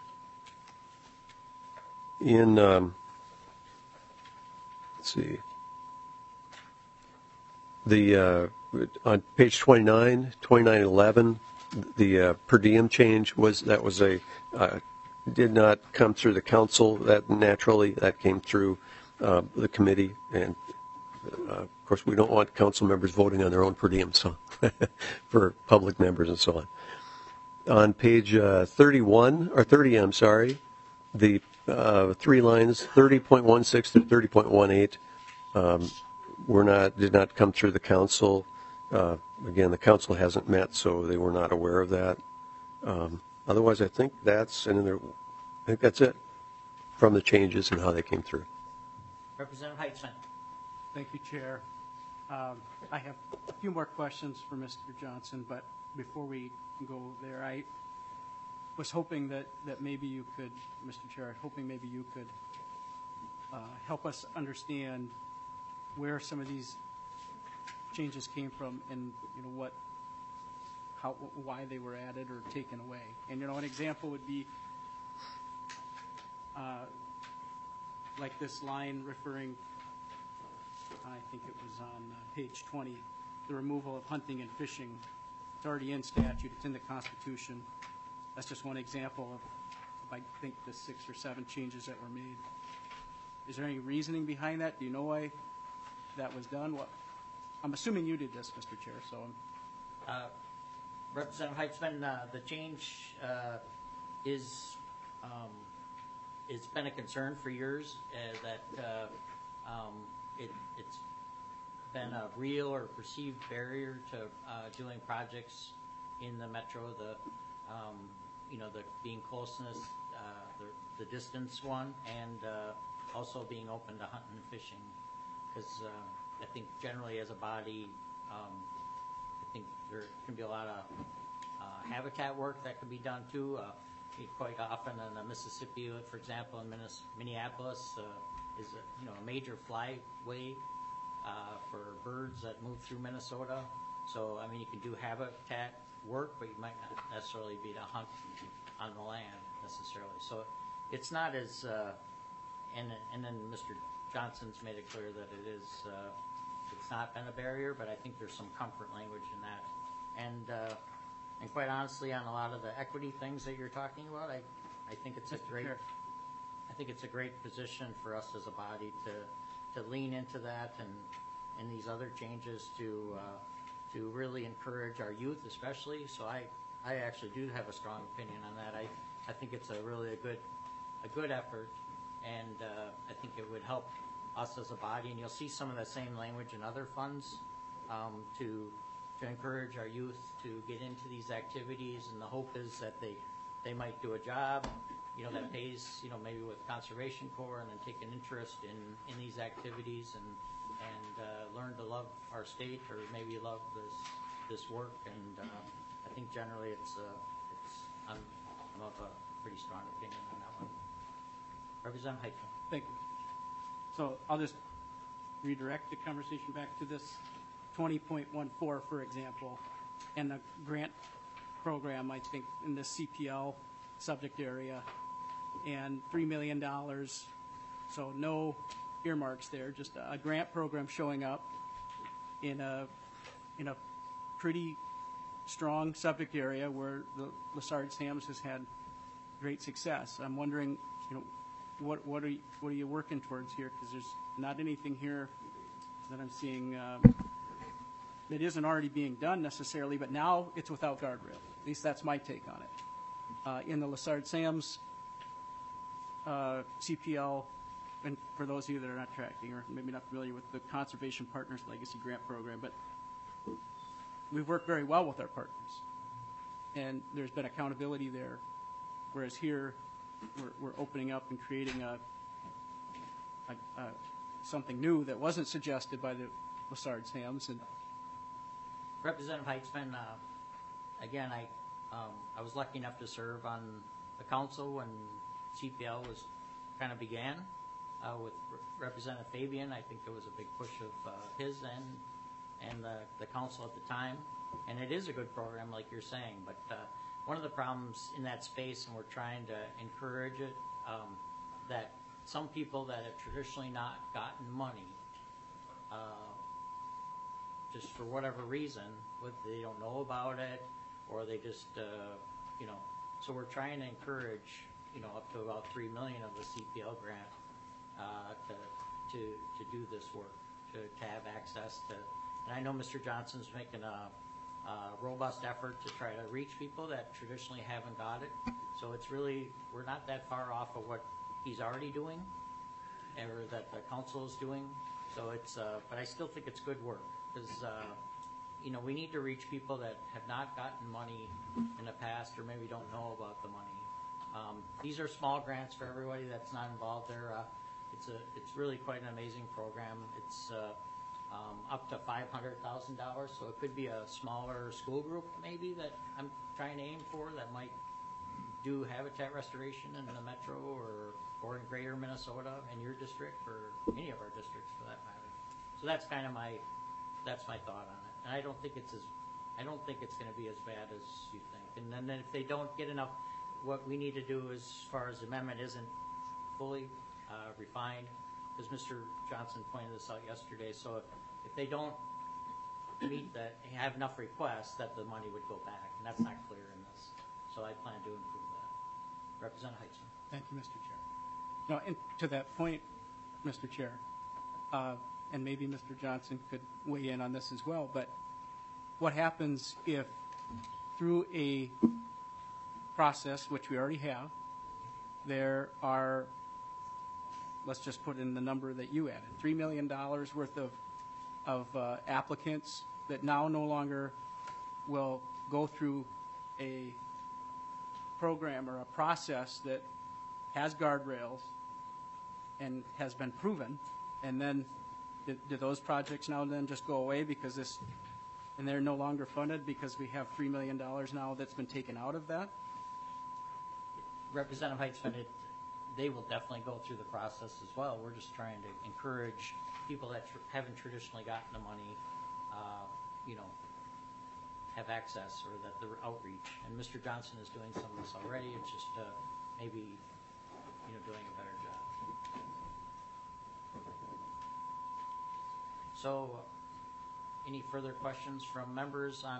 In, um, let's see, the, uh, on page twenty-nine, twenty-nine eleven, the uh, per diem change was, that was a, uh, did not come through the council. That naturally, that came through uh, the committee. And uh, of course, we don't want council members voting on their own per diem, so for public members and so on. On page uh, thirty-one, or thirty, I'm sorry, the uh, three lines, thirty point one six to thirty point one eight, um, were not, did not come through the council. Uh, again, the council hasn't met, so they were not aware of that. Um, otherwise, I think that's, and there, I think that's it from the changes and how they came through. Representative Heitzman. Thank you, Chair. Um, I have a few more questions for Mister Johnson, but before we go there, I was hoping that, that maybe you could, Mister Chair, I'm hoping maybe you could uh, help us understand where some of these changes came from and, you know, what, how, why they were added or taken away. And, you know, an example would be uh, like this line referring, I think it was on uh, page twenty, the removal of hunting and fishing. It's already in statute, it's in the Constitution. That's just one example of, I think, the six or seven changes that were made. Is there any reasoning behind that? Do you know why that was done? What, I'm assuming you did this, Mister Chair, so. Uh, Representative Heitzman, uh, the change uh, is um, it's been a concern for years uh, that uh, um, it, it's been a real or perceived barrier to uh, doing projects in the metro. The um, you know the being closeness, uh, the, the distance one, and uh, also being open to hunting and fishing, because uh, I think generally as a body, um, I think there can be a lot of uh, habitat work that can be done too. Uh, quite often in the Mississippi, for example, in Minneapolis, uh, is a, you know a major flyway uh, for birds that move through Minnesota. So I mean, you can do habitat work, but you might not necessarily be to hunt on the land necessarily. So it's not as uh, and and then Mister Johnson's made it clear that it is uh, it's not been a barrier, but I think there's some comfort language in that. And uh, and quite honestly, on a lot of the equity things that you're talking about, I I think it's a great I think it's a great position for us as a body to to lean into that and and these other changes to uh, to really encourage our youth, especially. So I I actually do have a strong opinion on that. I I think it's a really a good a good effort, and uh, I think it would help us as a body. And you'll see some of the same language in other funds um, to to encourage our youth to get into these activities. And the hope is that they they might do a job, you know, that pays, you know, maybe with Conservation Corps, and then take an interest in in these activities and and uh, learn to love our state, or maybe love this this work. And uh, I think generally it's uh, it's I'm, I'm of a pretty strong opinion on that one. Representative Heitman. Thank you. So I'll just redirect the conversation back to this twenty point one four, for example, and the grant program, I think, in the C P L subject area, and three million dollars. So no earmarks there, just a grant program showing up in a in a pretty strong subject area where the Lessard-Sams has had great success. I'm wondering, you know, what what are you, what are you working towards here? Because there's not anything here that I'm seeing um, that isn't already being done necessarily, but now it's without guardrail. At least that's my take on it. Uh, in the Lessard-Sams uh, C P L, and for those of you that are not tracking or maybe not familiar with the Conservation Partners Legacy Grant Program, but we've worked very well with our partners, and there's been accountability there, whereas here we're, we're opening up and creating a, a, a something new that wasn't suggested by the Lessard-Sams. And Representative Heitzman, uh, again, I um, I was lucky enough to serve on the council when C P L was kind of began uh, with Re Representative Fabian. I think there was a big push of uh, his and and the, the council at the time, and it is a good program, like you're saying. But uh, one of the problems in that space, and we're trying to encourage it, um, that some people that have traditionally not gotten money, uh, just for whatever reason, whether they don't know about it or they just, uh, you know, so we're trying to encourage, you know, up to about three million of the C P L grant uh, to, to, to do this work, to, to have access to, and I know Mister Johnson's making a, a robust effort to try to reach people that traditionally haven't got it. So it's really, we're not that far off of what he's already doing, or that the council is doing. So it's, uh, but I still think it's good work, because, uh, you know, we need to reach people that have not gotten money in the past, or maybe don't know about the money. Um, these are small grants for everybody that's not involved there. Uh, it's a, it's really quite an amazing program. It's uh, um, up to five hundred thousand dollars, so it could be a smaller school group maybe that I'm trying to aim for that might do habitat restoration in the metro, or or in greater Minnesota, in your district, or any of our districts for that matter. So that's kind of my, that's my thought on it. And I don't think it's as, I don't think it's going to be as bad as you think. And then, then if they don't get enough, what we need to do as far as the amendment isn't fully uh, refined, because Mister Johnson pointed this out yesterday. So if, if they don't meet that, have enough requests, that the money would go back, and that's not clear in this. So I plan to improve that. Representative Heitzman. thank you, Mister Chair. Now, and to that point, Mister Chair, uh, and maybe Mister Johnson could weigh in on this as well, but what happens if through a process, which we already have, there are, let's just put in the number that you added, three million dollars worth of, of uh, applicants that now no longer will go through a program or a process that has guardrails and has been proven, and then do, do those projects now then just go away because this, and they're no longer funded because we have three million dollars now that's been taken out of that? Representative Heitzman, it, they will definitely go through the process as well. We're just trying to encourage people that tr haven't traditionally gotten the money, uh, you know, have access, or that the outreach. And Mister Johnson is doing some of this already. It's just uh, maybe, you know, doing a better job. So, any further questions from members on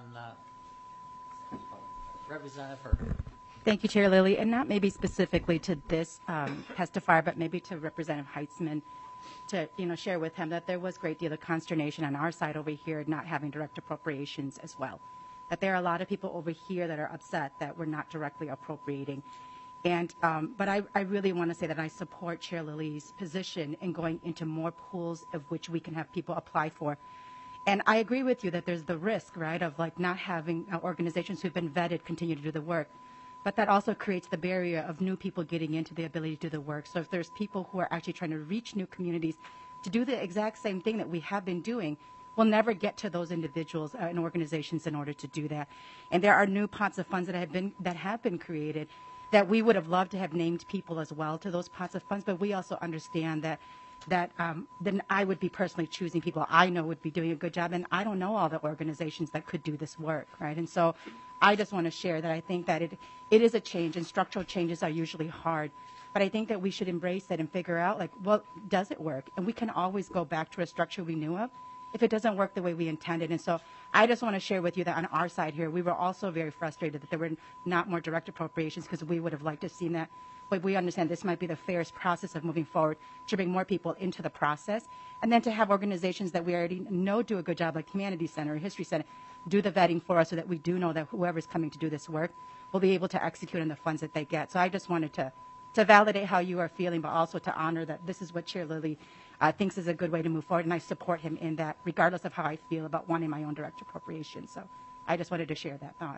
uh, Representative Herter? Thank you, Chair Lilly, and not maybe specifically to this um, testifier, but maybe to Representative Heitzman, to you know share with him that there was a great deal of consternation on our side over here not having direct appropriations as well. That there are a lot of people over here that are upset that we're not directly appropriating. And um, but I, I really want to say that I support Chair Lilly's position in going into more pools of which we can have people apply for. And I agree with you that there's the risk, right, of like not having uh, organizations who've been vetted continue to do the work. But that also creates the barrier of new people getting into the ability to do the work. So if there's people who are actually trying to reach new communities to do the exact same thing that we have been doing, we'll never get to those individuals uh, and organizations in order to do that. And there are new pots of funds that have been that have been created that we would have loved to have named people as well to those pots of funds. But we also understand that that um, then I would be personally choosing people I know would be doing a good job, and I don't know all the organizations that could do this work, right? And so I just want to share that I think that it it is a change, and structural changes are usually hard. But I think that we should embrace it and figure out, like, well, does it work? And we can always go back to a structure we knew of if it doesn't work the way we intended. And so I just want to share with you that on our side here, we were also very frustrated that there were not more direct appropriations, because we would have liked to have seen that. But we understand this might be the fairest process of moving forward to bring more people into the process, and then to have organizations that we already know do a good job, like Humanities Center or History Center, do the vetting for us so that we do know that whoever's coming to do this work will be able to execute on the funds that they get. So I just wanted to, to validate how you are feeling, but also to honor that this is what Chair Lilly uh, thinks is a good way to move forward, and I support him in that, regardless of how I feel about wanting my own direct appropriation. So I just wanted to share that thought.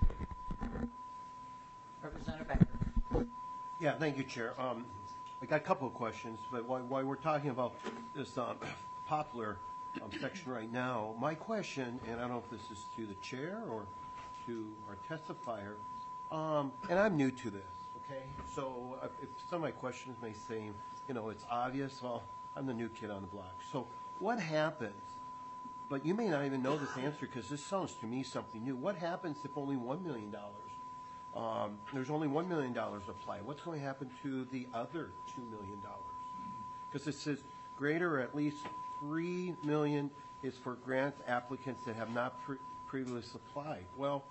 Representative Becker. Yeah, thank you, Chair. Um, I got a couple of questions, but while, while we're talking about this um, popular um, section right now, my question, and I don't know if this is to the chair or to our testifier, um, and I'm new to this, okay? So uh, if some of my questions may seem, you know, it's obvious, well, I'm the new kid on the block. So what happens, but you may not even know this answer because this sounds to me something new. What happens if only one million dollars? Um, there's only one million dollars applied. What's going to happen to the other two million dollars? Because it says greater or at least three million dollars is for grant applicants that have not pre previously applied. Well,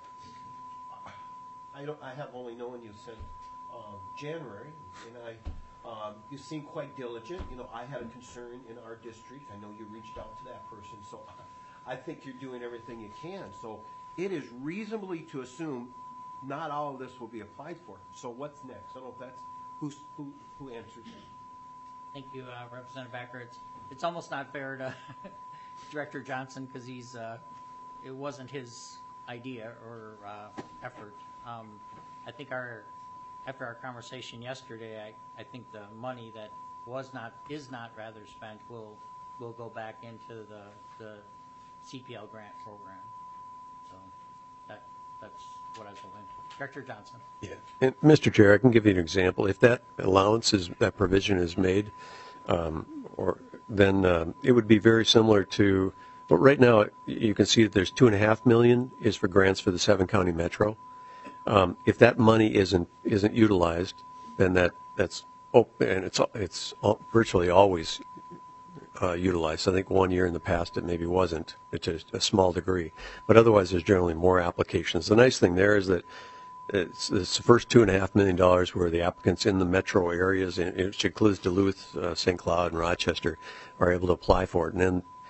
I don't. I have only known you since um, January, and I um, you seem quite diligent. You know, I had a concern in our district. I know you reached out to that person, so I think you're doing everything you can. So it is reasonably to assume not all of this will be applied for. So what's next? I don't know if that's who's, who who answered that. Thank you, uh, Representative Becker. It's, it's almost not fair to Director Johnson, because he's uh, it wasn't his idea or uh, effort. Um, I think our after our conversation yesterday, I, I think the money that was not is not rather spent will will go back into the the C P L grant program. So that that's what I was hoping. Director Johnson. Yeah, and Mister Chair, I can give you an example. If that allowance is that provision is made, um, or then um, it would be very similar to. But right now, you can see that there's two and a half million is for grants for the seven county metro. Um, if that money isn't isn't utilized, then that that's open, and it's it's virtually always uh, utilized. I think one year in the past it maybe wasn't, to a small degree, but otherwise there's generally more applications. The nice thing there is that it's, it's the first two and a half million dollars where the applicants in the metro areas, which includes Duluth, uh, Saint Cloud, and Rochester, are able to apply for it, and then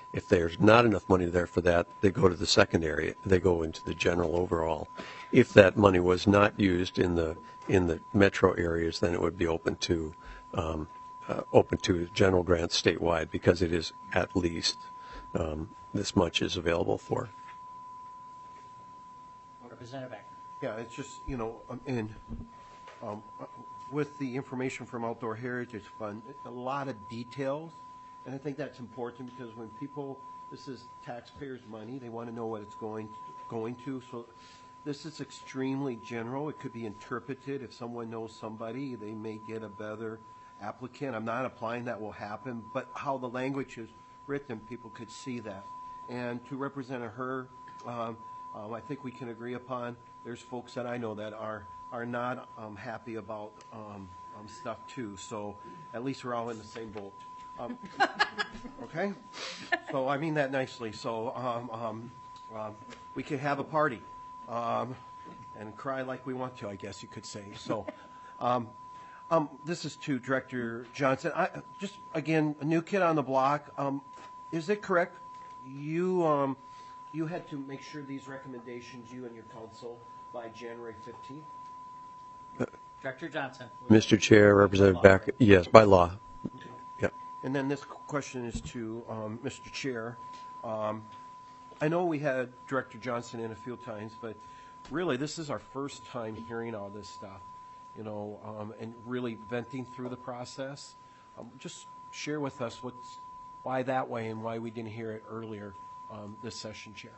If there's not enough money there for that, they go to the secondary. They go into the general overall. If that money was not used in the in the metro areas, then it would be open to um, uh, open to general grants statewide, because it is at least um, this much is available for. Representative Becker. Yeah, it's just, you know, um, in, um, uh, with the information from Outdoor Heritage Fund, a lot of details, and I think that's important, because when people, this is taxpayers' money, they want to know what it's going, going to, so this is extremely general. It could be interpreted. If someone knows somebody, they may get a better applicant. I'm not implying that will happen, but how the language is written, people could see that. And to Representative her, um, um, I think we can agree upon, there's folks that I know that are, are not um, happy about um, um, stuff too. So at least we're all in the same boat. Um, okay? So I mean that nicely. So um, um, um, we can have a party um, and cry like we want to, I guess you could say. So um, um, this is to Director Johnson. I, just, again, a new kid on the block. Um, is it correct? You, um, you had to make sure these recommendations, you and your council, by January fifteenth? Director Johnson. Mister Chair, Representative Becker, yes, by law. Yep. And then this question is to um, Mister Chair. Um, I know we had Director Johnson in a few times, but really this is our first time hearing all this stuff, you know, um, and really venting through the process. Um, just share with us what's, why that way and why we didn't hear it earlier um, this session, Chair.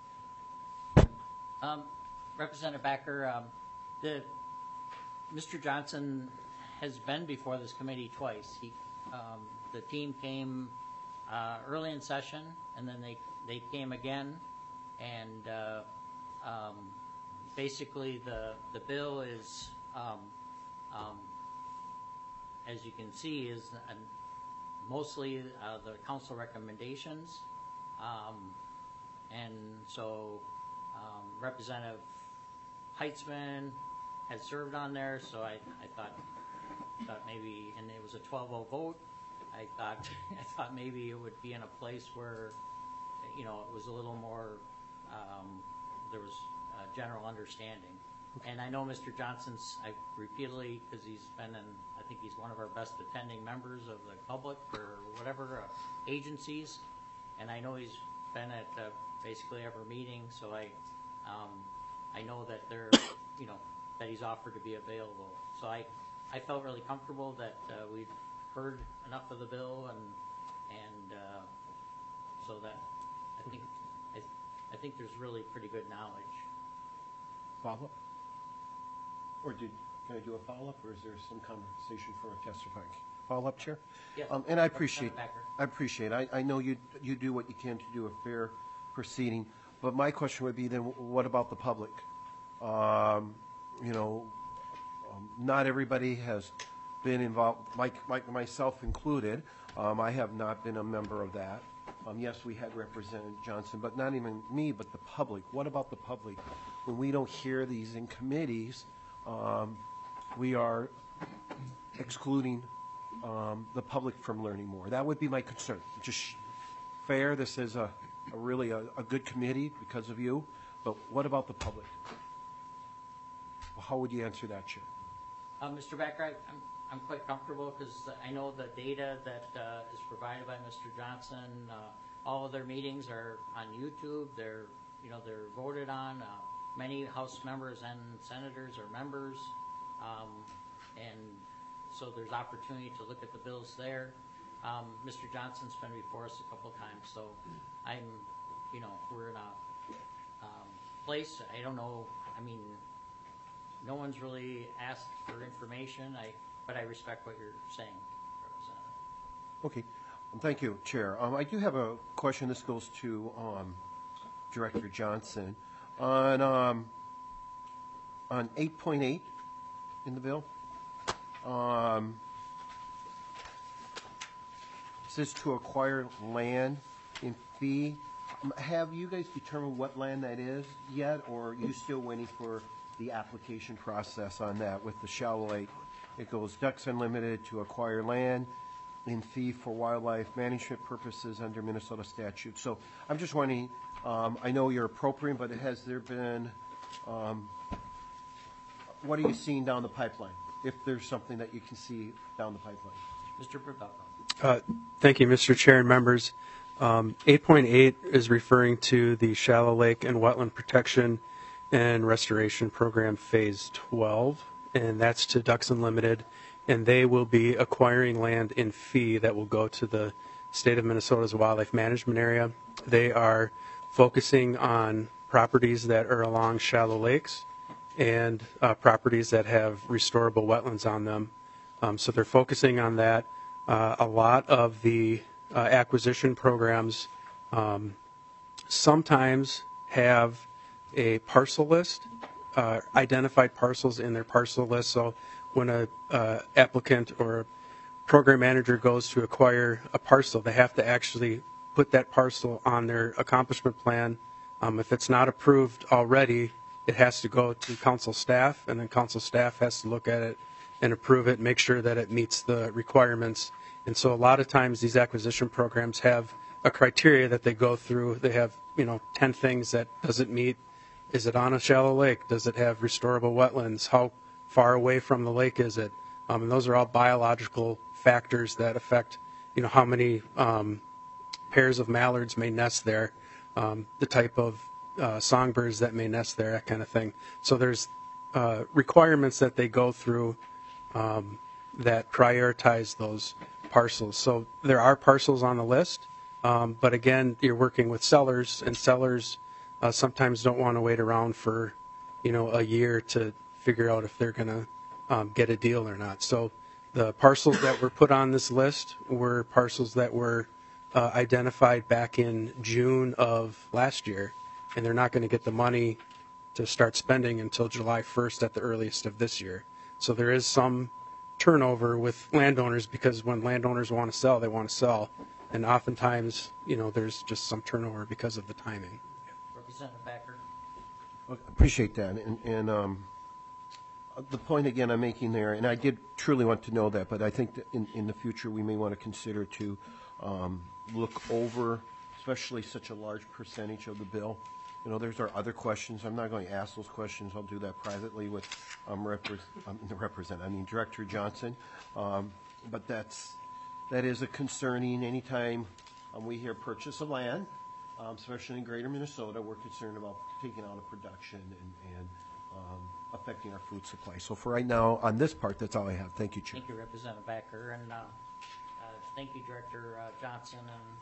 Um, Representative Becker, um, the, Mister Johnson has been before this committee twice. He, um, the team came uh, early in session, and then they, they came again, and uh, um, basically the, the bill is, um, um, as you can see, is uh, mostly uh, the council recommendations, um, and so um, Representative Heitzman had served on there, so I, I thought thought maybe, and it was a twelve oh vote. I thought I thought maybe it would be in a place where, you know, it was a little more, um, there was a general understanding. And I know Mister Johnson's, I repeatedly, because he's been in, I think he's one of our best attending members of the public or whatever uh, agencies, and I know he's been at uh, basically every meeting, so I, um, I know that they're, you know, that he's offered to be available. So I, I felt really comfortable that uh, we've heard enough of the bill, and and uh, so that I think I, I think there's really pretty good knowledge. Follow-up? Or did, can I do a follow-up, or is there some conversation for a testifying? Follow-up, Chair? Yes. Um, and I appreciate, Representative I appreciate, I, I know you, you do what you can to do a fair proceeding, but my question would be then, what about the public? Um, you know, um, not everybody has been involved, like, like myself included. Um, I have not been a member of that. Um, yes, we had Representative Johnson, but not even me, but the public. What about the public? When we don't hear these in committees, um, we are excluding um, the public from learning more. That would be my concern. Just fair, this is a, a really a, a good committee because of you, but what about the public? How would you answer that, Chair? Uh, Mister Becker, I, I'm, I'm quite comfortable because I know the data that uh, is provided by Mister Johnson, uh, all of their meetings are on YouTube. They're, you know, they're voted on. Uh, many House members and senators are members, um, and so there's opportunity to look at the bills there. Um, Mister Johnson's been before us a couple of times, so I'm, you know, we're in a um, place. I don't know. I mean. No one's really asked for information, I, but I respect what you're saying, Representative. Okay. Um, thank you, Chair. Um, I do have a question. This goes to um, Director Johnson. On, um, on eight point eight in the bill, um, it says to acquire land in fee. Um, have you guys determined what land that is yet, or are you still waiting for the application process on that with the Shallow Lake? It goes Ducks Unlimited to acquire land in fee for wildlife management purposes under Minnesota statute. So I'm just wondering, um, I know you're appropriate, but has there been, um, what are you seeing down the pipeline? If there's something that you can see down the pipeline. Mister Provalco. Uh, Thank you, Mister Chair and members. Um, eight point eight is referring to the Shallow Lake and Wetland Protection and Restoration Program Phase twelve, and that's to Ducks Unlimited, and they will be acquiring land in fee that will go to the state of Minnesota's wildlife management area. They are focusing on properties that are along shallow lakes and uh, properties that have restorable wetlands on them. Um, so they're focusing on that. Uh, a lot of the uh, acquisition programs um, sometimes have a parcel list, uh, identified parcels in their parcel list. So when a uh, applicant or a program manager goes to acquire a parcel, they have to actually put that parcel on their accomplishment plan. Um, if it's not approved already, it has to go to council staff, and then council staff has to look at it and approve it, make sure that it meets the requirements. And so a lot of times these acquisition programs have a criteria that they go through. They have, you know, ten things that does it meet. Is it on a shallow lake? Does it have restorable wetlands? How far away from the lake is it? Um, and those are all biological factors that affect, you know, how many um, pairs of mallards may nest there, um, the type of uh, songbirds that may nest there, that kind of thing. So there's uh, requirements that they go through um, that prioritize those parcels. So there are parcels on the list, um, but again, you're working with sellers, and sellers uh, sometimes don't want to wait around for, you know, a year to figure out if they're going to um, get a deal or not. So the parcels that were put on this list were parcels that were uh, identified back in June of last year, and they're not going to get the money to start spending until July first at the earliest of this year. So there is some turnover with landowners, because when landowners want to sell, they want to sell. And oftentimes, you know, there's just some turnover because of the timing. Representative Backer. Well, appreciate that. And, and um, the point again I'm making there, and I did truly want to know that, but I think that in, in the future we may want to consider to um, look over, especially such a large percentage of the bill. You know, there's our other questions. I'm not going to ask those questions. I'll do that privately with um, repre- um, the represent. I mean, Director Johnson. Um, but that's that is a concerning. Anytime um, we hear purchase of land, um, especially in Greater Minnesota, we're concerned about taking out of production and, and um, affecting our food supply. So for right now, on this part, that's all I have. Thank you, Chair. Thank you, Representative Backer, and uh, uh, thank you, Director uh, Johnson,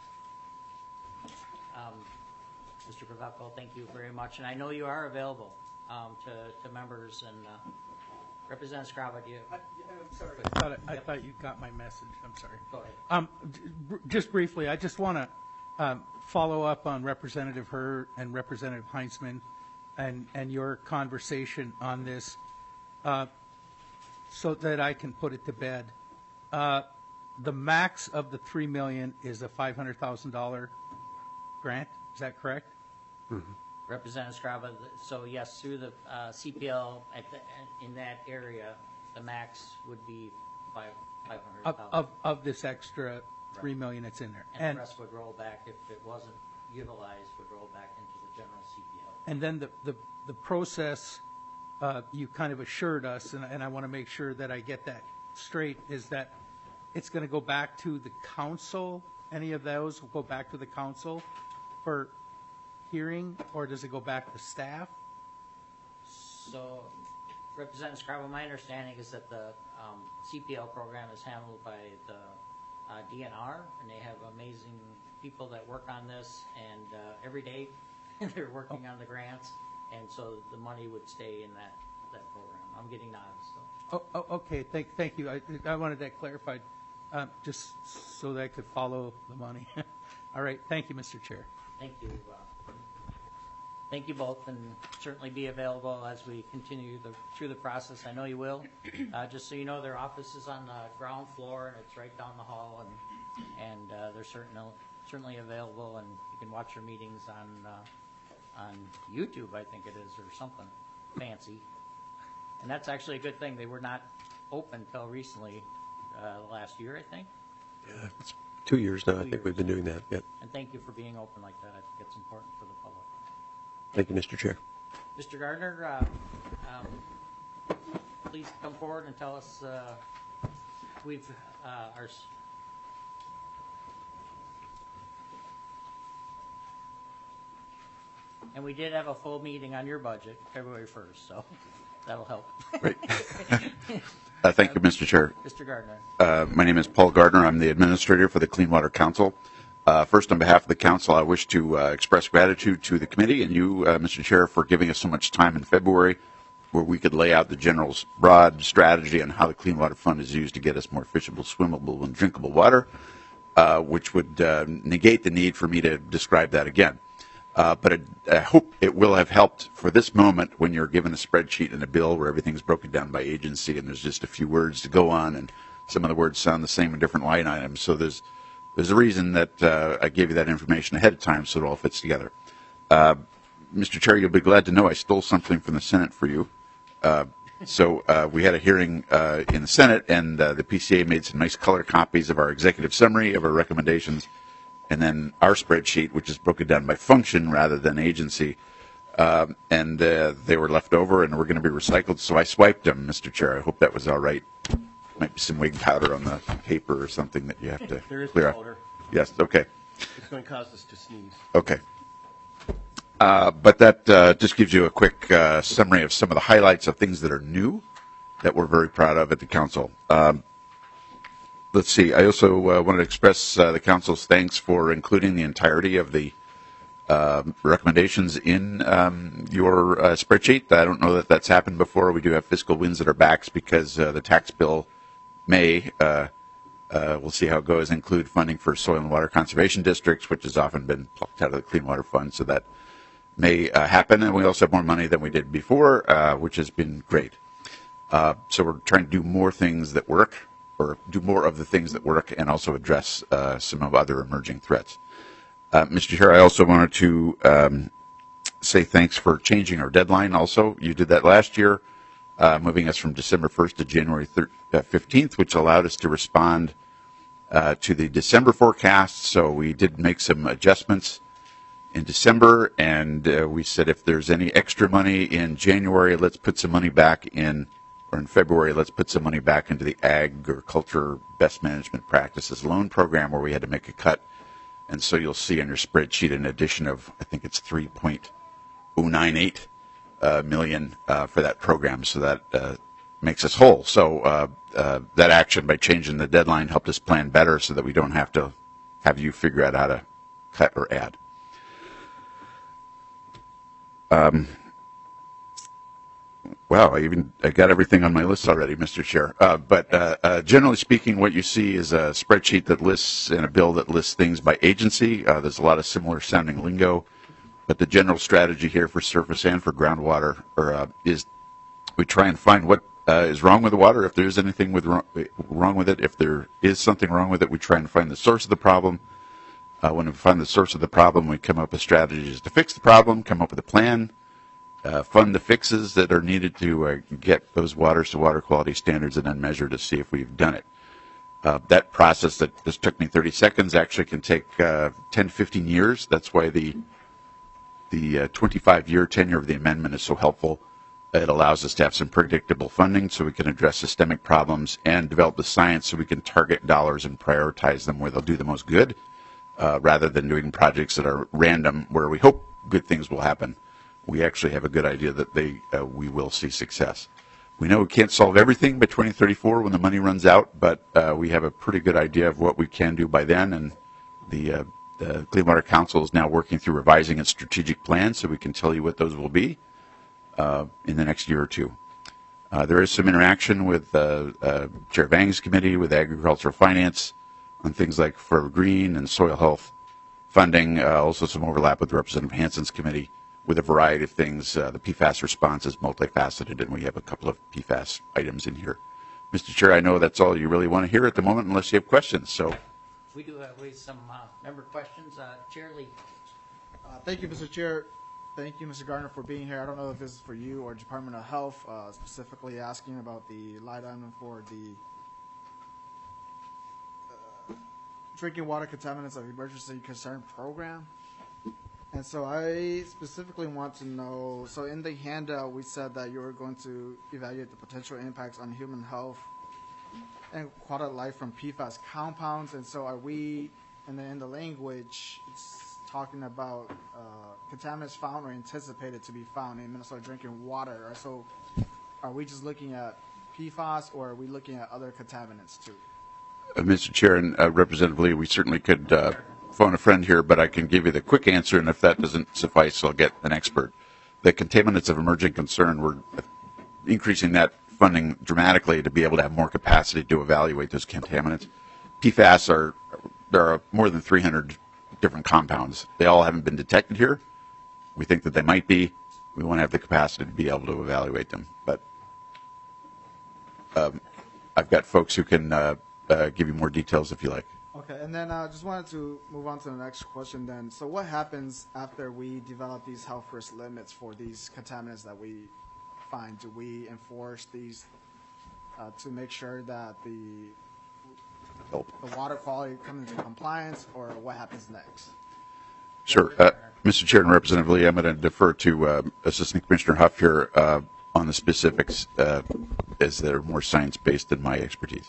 and um, Mister Provalco, thank you very much. And I know you are available um, to, to members, and uh, Representative Scraba, do you? I, I'm sorry. I thought, I, I thought you got my message. I'm sorry. Go ahead. Um, d- br- just briefly, I just want to um, follow up on Representative Herr and Representative Heinzman and, and your conversation on this uh, so that I can put it to bed. Uh, the max of the three million dollars is a five hundred thousand dollars grant. Is that correct? Mm-hmm. Representative Scraba, so yes, through the uh, C P L at the, in that area, the max would be five five hundred Of, thousand. of, of this extra three million dollars that's in there. And the rest would roll back, if it wasn't utilized, would roll back into the general C P L. And then the, the, the process, uh, you kind of assured us, and, and I want to make sure that I get that straight, is that it's going to go back to the council? Any of those will go back to the council for hearing, or does it go back to staff? So, Representative Scraba, my understanding is that the um, C P L program is handled by the uh, D N R, and they have amazing people that work on this, and uh, every day they're working on the grants, and so the money would stay in that, that program. I'm getting nods, so. Oh, oh, okay, thank, thank you. I, I wanted that clarified, uh, just so that I could follow the money. All right, thank you, Mister Chair. Thank you. Uh, Thank you both, and certainly be available as we continue the, through the process. I know you will. Uh, just so you know, their office is on the ground floor, and it's right down the hall, and and uh, they're certainly certainly available, and you can watch your meetings on uh, on YouTube, I think it is, or something fancy. And that's actually a good thing. They were not open until recently, uh, last year, I think. Yeah, it's two years now. I think we've been doing that. Yeah. And thank you for being open like that. I think it's important for the public. Thank you, Mister Chair. Mister Gardner, uh, um, please come forward and tell us, uh, we've, uh, our, s- and we did have a full meeting on your budget February first, so that'll help. Great. Uh, Thank you, Mister Chair. Mister Gardner. Uh, My name is Paul Gardner. I'm the administrator for the Clean Water Council. Uh, First, on behalf of the council, I wish to uh, express gratitude to the committee and you, uh, Mister Chair, for giving us so much time in February where we could lay out the general's broad strategy on how the Clean Water Fund is used to get us more fishable, swimmable, and drinkable water, uh, which would uh, negate the need for me to describe that again. Uh, but it, I hope it will have helped for this moment when you're given a spreadsheet and a bill where everything's broken down by agency and there's just a few words to go on and some of the words sound the same in different line items. So there's there's a reason that uh, I gave you that information ahead of time so it all fits together. Uh, Mister Chair, you'll be glad to know I stole something from the Senate for you. Uh, so uh, we had a hearing uh, in the Senate and uh, the P C A made some nice color copies of our executive summary of our recommendations. And then our spreadsheet, which is broken down by function rather than agency, um, and uh, they were left over and were going to be recycled. So I swiped them, Mister Chair. I hope that was all right. Might be some wig powder on the paper or something that you have to There is clear the up. folder. Yes. Okay. It's going to cause us to sneeze. Okay. Uh, but that uh, just gives you a quick uh, summary of some of the highlights of things that are new that we're very proud of at the council. Um, Let's see. I also uh, wanted to express uh, the council's thanks for including the entirety of the uh, recommendations in um, your uh, spreadsheet. I don't know that that's happened before. We do have fiscal winds at our backs because uh, the tax bill may, uh, uh, we'll see how it goes, include funding for soil and water conservation districts, which has often been plucked out of the Clean Water Fund. So that may uh, happen. And we also have more money than we did before, uh, which has been great. Uh, so we're trying to do more things that work, or do more of the things that work and also address uh, some of other emerging threats. Uh, Mister Chair, I also wanted to um, say thanks for changing our deadline also. You did that last year, uh, moving us from December first to January fifteenth, which allowed us to respond uh, to the December forecast. So we did make some adjustments in December, and uh, we said if there's any extra money in January, let's put some money back in or in February, let's put some money back into the agriculture best management practices loan program where we had to make a cut. And so you'll see on your spreadsheet an addition of, I think it's three point oh nine eight uh, million uh, for that program. So that uh, makes us whole. So uh, uh, that action by changing the deadline helped us plan better so that we don't have to have you figure out how to cut or add. Um, Wow, I even I got everything on my list already, Mister Chair. Uh, but uh, uh, generally speaking, what you see is a spreadsheet that lists and a bill that lists things by agency. Uh, there's a lot of similar sounding lingo, but the general strategy here for surface and for groundwater or, uh, is we try and find what uh, is wrong with the water. If there is anything with wrong, wrong with it, if there is something wrong with it, we try and find the source of the problem. Uh, when we find the source of the problem, we come up with strategies to fix the problem, come up with a plan, Uh, fund the fixes that are needed to uh, get those waters to water quality standards and then measure to see if we've done it. Uh, that process that just took me thirty seconds actually can take uh, ten, fifteen years. That's why the the uh, twenty-five year tenure of the amendment is so helpful. It allows us to have some predictable funding so we can address systemic problems and develop the science so we can target dollars and prioritize them where they'll do the most good uh, rather than doing projects that are random where we hope good things will happen. We actually have a good idea that they uh, we will see success. We know we can't solve everything by twenty thirty-four when the money runs out, but uh, we have a pretty good idea of what we can do by then, and the, uh, the Clean Water Council is now working through revising its strategic plan so we can tell you what those will be uh, in the next year or two. Uh, there is some interaction with uh, uh, Chair Vang's committee, with Agricultural Finance, on things like Forever Green and soil health funding, uh, also some overlap with Representative Hansen's committee, with a variety of things. Uh, the P FAS response is multifaceted, and we have a couple of P FAS items in here. Mister Chair, I know that's all you really want to hear at the moment, unless you have questions. So, We do have we have some uh, member questions. Uh, Chair Lee. Uh, thank you, Mister Chair. Thank you, Mister Gardner, for being here. I don't know if this is for you or Department of Health, uh, specifically asking about the light item for the uh, drinking water contaminants of emergency concern program. And so I specifically want to know, so in the handout, we said that you were going to evaluate the potential impacts on human health and quality of life from P FAS compounds. And so are we, and then in the language, it's talking about uh, contaminants found or anticipated to be found in Minnesota drinking water. So are we just looking at P FAS, or are we looking at other contaminants too? Uh, Mister Chair and uh, Representative Lee, we certainly could uh, phone a friend here, but I can give you the quick answer, and if that doesn't suffice, I'll get an expert. The contaminants of emerging concern, we're increasing that funding dramatically to be able to have more capacity to evaluate those contaminants. P FAS are, there are more than three hundred different compounds. They all haven't been detected here. We think that they might be. We want to have the capacity to be able to evaluate them. But um, I've got folks who can uh, uh, give you more details if you like. Okay, and then I uh, just wanted to move on to the next question then. So what happens after we develop these health risk limits for these contaminants that we find? Do we enforce these uh, to make sure that the, the water quality comes into compliance, or what happens next? Sure. Uh, Mister Chair and Representative Lee, I'm going to defer to uh, Assistant Commissioner Huff here uh, on the specifics, uh, as they're more science-based than my expertise.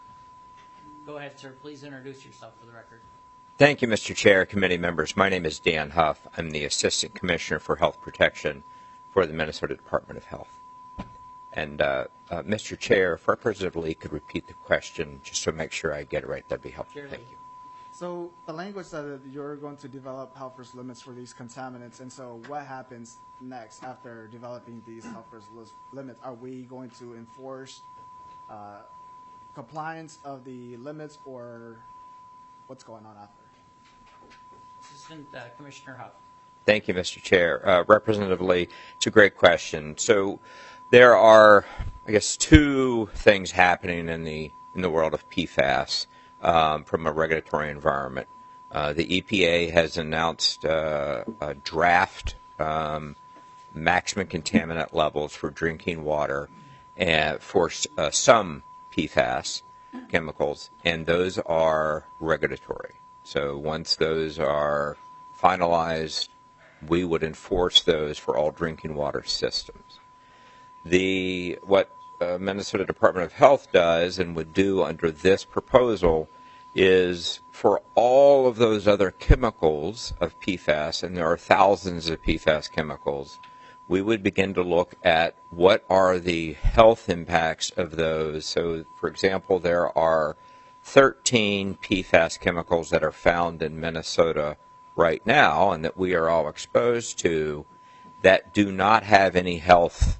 Go ahead, sir. Please introduce yourself for the record. Thank you, Mister Chair, committee members. My name is Dan Huff. I'm the Assistant Commissioner for Health Protection for the Minnesota Department of Health. And uh, uh, Mister Chair, if Representative Lee could repeat the question just to make sure I get it right, that'd be helpful. Thank you. So the language said that you're going to develop health risk limits for these contaminants, and so what happens next after developing these health risk limits? Are we going to enforce uh, compliance of the limits, or what's going on after? Assistant uh, Commissioner Huff. Thank you, Mister Chair. Uh, Representative Lee, it's a great question. So there are, I guess, two things happening in the in the world of P FAS um, from a regulatory environment. Uh, the E P A has announced uh, a draft um, maximum contaminant levels for drinking water and for uh, some P FAS chemicals, and those are regulatory. So once those are finalized, we would enforce those for all drinking water systems. The what uh, Minnesota Department of Health does and would do under this proposal is for all of those other chemicals of P FAS, and there are thousands of P FAS chemicals, we would begin to look at what are the health impacts of those. So, for example, there are thirteen P FAS chemicals that are found in Minnesota right now and that we are all exposed to that do not have any health.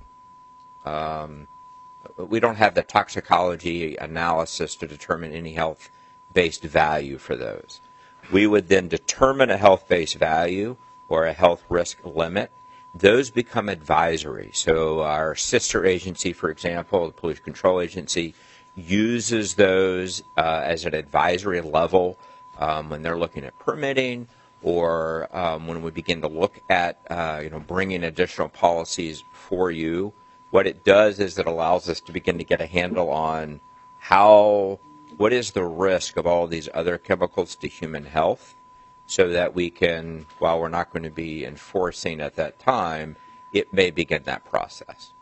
Um, we don't have the toxicology analysis to determine any health-based value for those. We would then determine a health-based value or a health risk limit. Those become advisory. So our sister agency, for example, the Pollution Control Agency, uses those uh, as an advisory level um, when they're looking at permitting, or um, when we begin to look at uh, you know, bringing additional policies for you. What it does is it allows us to begin to get a handle on how, what is the risk of all these other chemicals to human health, so that we can, while we're not going to be enforcing at that time, it may begin that process.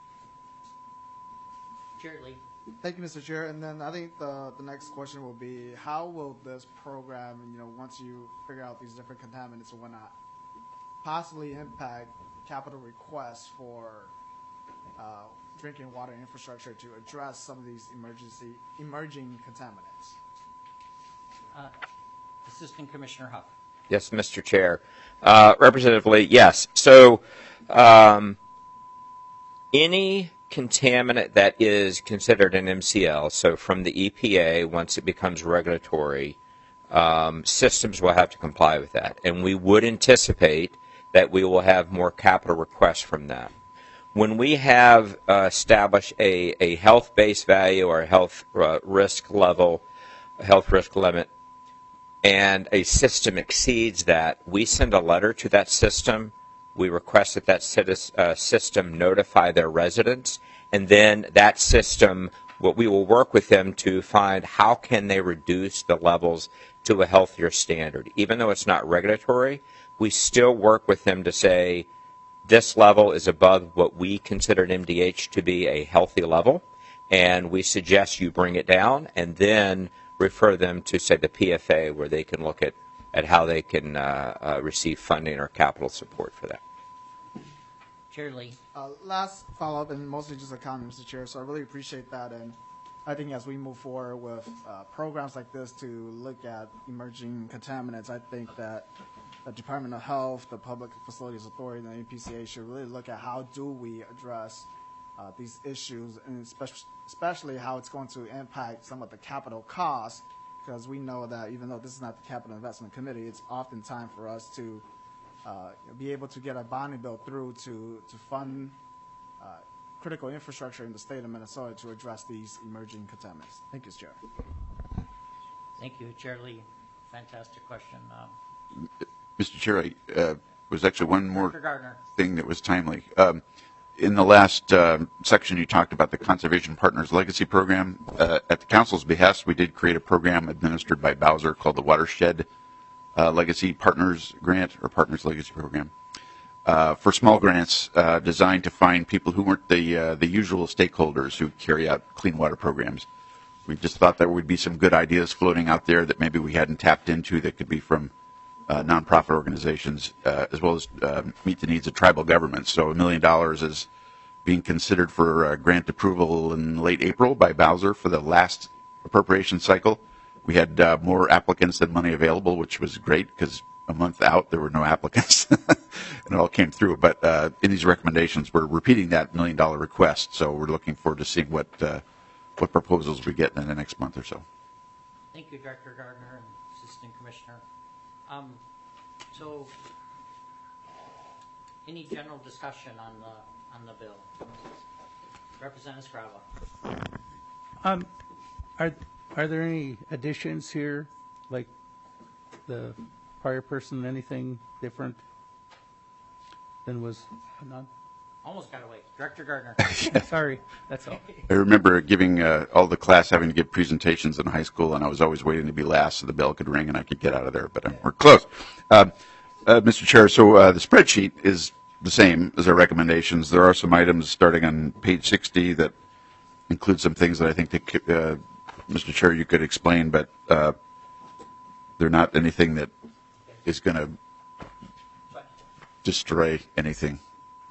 Chair Lee. Thank you, Mister Chair. And then I think the, the next question will be, how will this program, you know, once you figure out these different contaminants and whatnot, possibly impact capital requests for uh, drinking water infrastructure to address some of these emergency emerging contaminants? Uh, Assistant Commissioner Huff. Yes, Mister Chair. Uh, Representative Lee, yes. So um, any contaminant that is considered an M C L, so from the E P A, once it becomes regulatory, um, systems will have to comply with that. And we would anticipate that we will have more capital requests from that. When we have uh, established a, a health-based value or a health uh, risk level, a health risk limit, and a system exceeds that, we send a letter to that system. We request that that uh, system notify their residents, and then that system what we will work with them to find how can they reduce the levels to a healthier standard. Even though it's not regulatory, we still work with them to say this level is above what we consider an M D H to be a healthy level, and we suggest you bring it down, and then refer them to, say, the P F A, where they can look at, at how they can uh, uh, receive funding or capital support for that. Chair Lee. Uh, last follow-up, and mostly just a comment, Mister Chair, so I really appreciate that, and I think as we move forward with uh, programs like this to look at emerging contaminants, I think that the Department of Health, the Public Facilities Authority, and the A P C A should really look at how do we address uh, these issues, and especially, especially how it's going to impact some of the capital costs, because we know that even though this is not the Capital Investment Committee, it's often time for us to uh, be able to get a bonding bill through to, to fund uh, critical infrastructure in the state of Minnesota to address these emerging contaminants. Thank you, Chair. Thank you, Chair Lee. Fantastic question. Um, Mister Chair, I, uh, was actually one more Doctor Gardner. thing that was timely. Um, in the last uh, section, you talked about the Conservation Partners Legacy Program. Uh, at the Council's behest, we did create a program administered by Bowser called the Watershed uh, Legacy Partners Grant, or Partners Legacy Program, uh, for small grants uh, designed to find people who weren't the, uh, the usual stakeholders who carry out clean water programs. We just thought there would be some good ideas floating out there that maybe we hadn't tapped into that could be from Uh, nonprofit organizations, uh, as well as uh, meet the needs of tribal governments. So a million dollars is being considered for uh, grant approval in late April by Bowser for the last appropriation cycle. We had uh, more applicants than money available, which was great because a month out there were no applicants, and it all came through. But uh, in these recommendations, we're repeating that million dollar request. So we're looking forward to seeing what uh, what proposals we get in the next month or so. Thank you, Director Gardner and Assistant Commissioner. Um, so, any general discussion on the on the bill? Representative Scrava. Um, are are there any additions here, like the prior person, anything different than was none? Almost got away. Director Gardner. Sorry, that's all. I remember giving uh, all the class having to give presentations in high school, and I was always waiting to be last so the bell could ring and I could get out of there, but uh, we're close. Uh, uh, Mister Chair, so uh, the spreadsheet is the same as our recommendations. There are some items starting on page sixty that include some things that I think, that, uh, Mister Chair, you could explain, but uh, they're not anything that is going to destroy anything.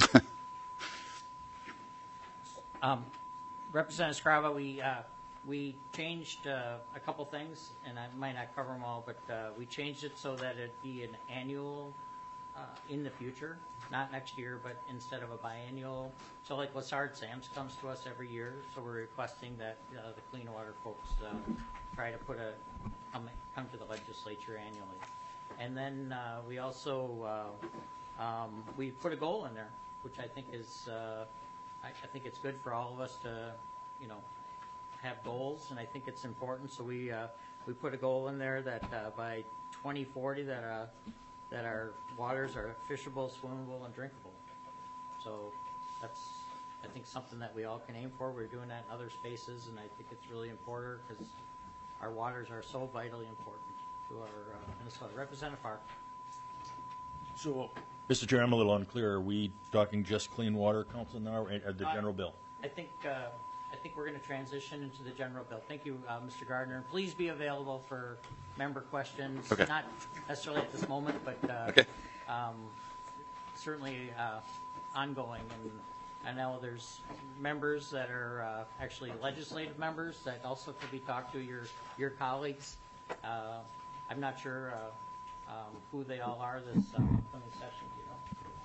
Um, Representative Scrava, we uh, we changed uh, a couple things, and I might not cover them all, but uh, we changed it so that it be an annual uh, in the future, not next year, but instead of a biannual. So like Lassard Sams comes to us every year, so we're requesting that uh, the Clean Water folks uh, try to put a come, come to the legislature annually. And then uh, we also uh, um, we put a goal in there, which I think is. Uh, I, I think it's good for all of us to, you know, have goals, and I think it's important. So we uh, we put a goal in there that uh, by twenty forty that uh, that our waters are fishable, swimmable, and drinkable. So that's I think something that we all can aim for. We're doing that in other spaces, and I think it's really important because our waters are so vitally important to our uh, Minnesota. Representative Farr. So, Mister Chair, I'm a little unclear. Are we talking just Clean Water Council now, or the Uh, general bill? I think uh, I think we're going to transition into the general bill. Thank you, uh, Mister Gardner. And please be available for member questions. Okay. Not necessarily at this moment, but uh, Okay. um, certainly uh, ongoing. And I know there's members that are uh, actually legislative members that also could be talked to. Your your colleagues. Uh, I'm not sure uh, um, who they all are this uh, upcoming session. Do you know?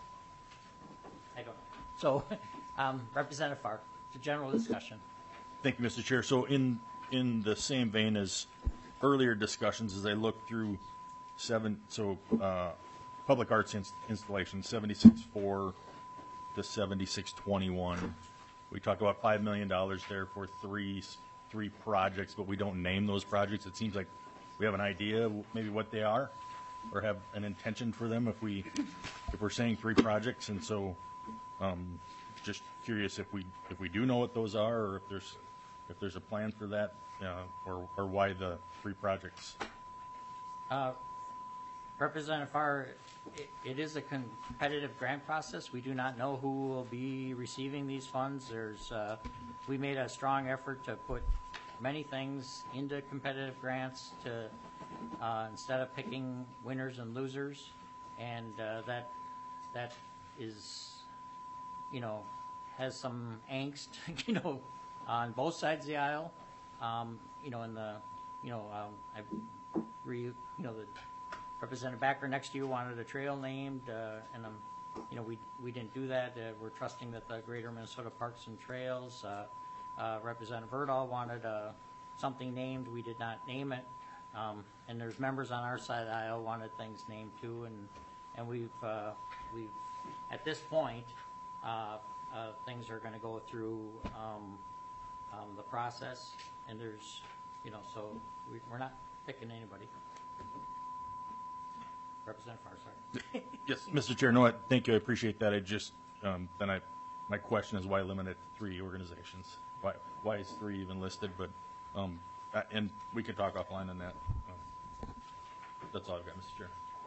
I don't know. So, um, Representative Farr, it's a general discussion. Thank you, Mister Chair. So in, in the same vein as earlier discussions, as I look through seven, so uh, public arts inst- installation, seventy-six four to seventy-six twenty-one. We talked about five million dollars there for three, three projects, but we don't name those projects. It seems like we have an idea maybe what they are, or have an intention for them if we, if we're saying three projects. And so Um, just curious if we if we do know what those are, or if there's if there's a plan for that, uh, or, or why the three projects? Uh, Representative Farr, it, it is a competitive grant process. We do not know who will be receiving these funds. There's, uh, we made a strong effort to put many things into competitive grants to, uh, instead of picking winners and losers. And uh, that, that is, you know, has some angst, you know, on both sides of the aisle. Um, you know, in the, you know, um, I re, you know, the Representative Backer next to you wanted a trail named, uh, and um, you know, we we didn't do that. Uh, we're trusting that the Greater Minnesota Parks and Trails. Uh, uh, Representative Erdahl wanted uh, something named. We did not name it. Um, and there's members on our side of the aisle wanted things named too. And and we've uh, we've at this point uh, uh, things are going to go through um, um, the process. And there's, you know, so we, we're not picking anybody. Representative Farr, sorry. Yes, Mister Chair, no, I, thank you, I appreciate that. I just, um, then I, my question is why limit it to three organizations? Why, why is three even listed? But, um, uh, and we could talk offline on that. Um, that's all I've got, Mister Chair.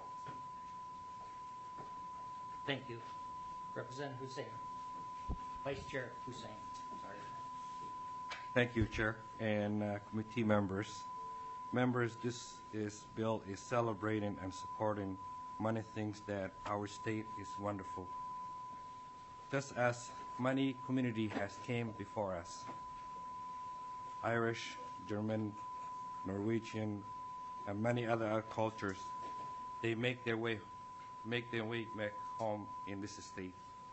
Thank you. Representative Hussein. Vice Chair Hussein, sorry. Thank you, Chair, and uh, committee members. Members, this is bill is celebrating and supporting many things that our state is wonderful. Just as many community has came before us, Irish, German, Norwegian, and many other cultures, they make their way, make their way back home in this state.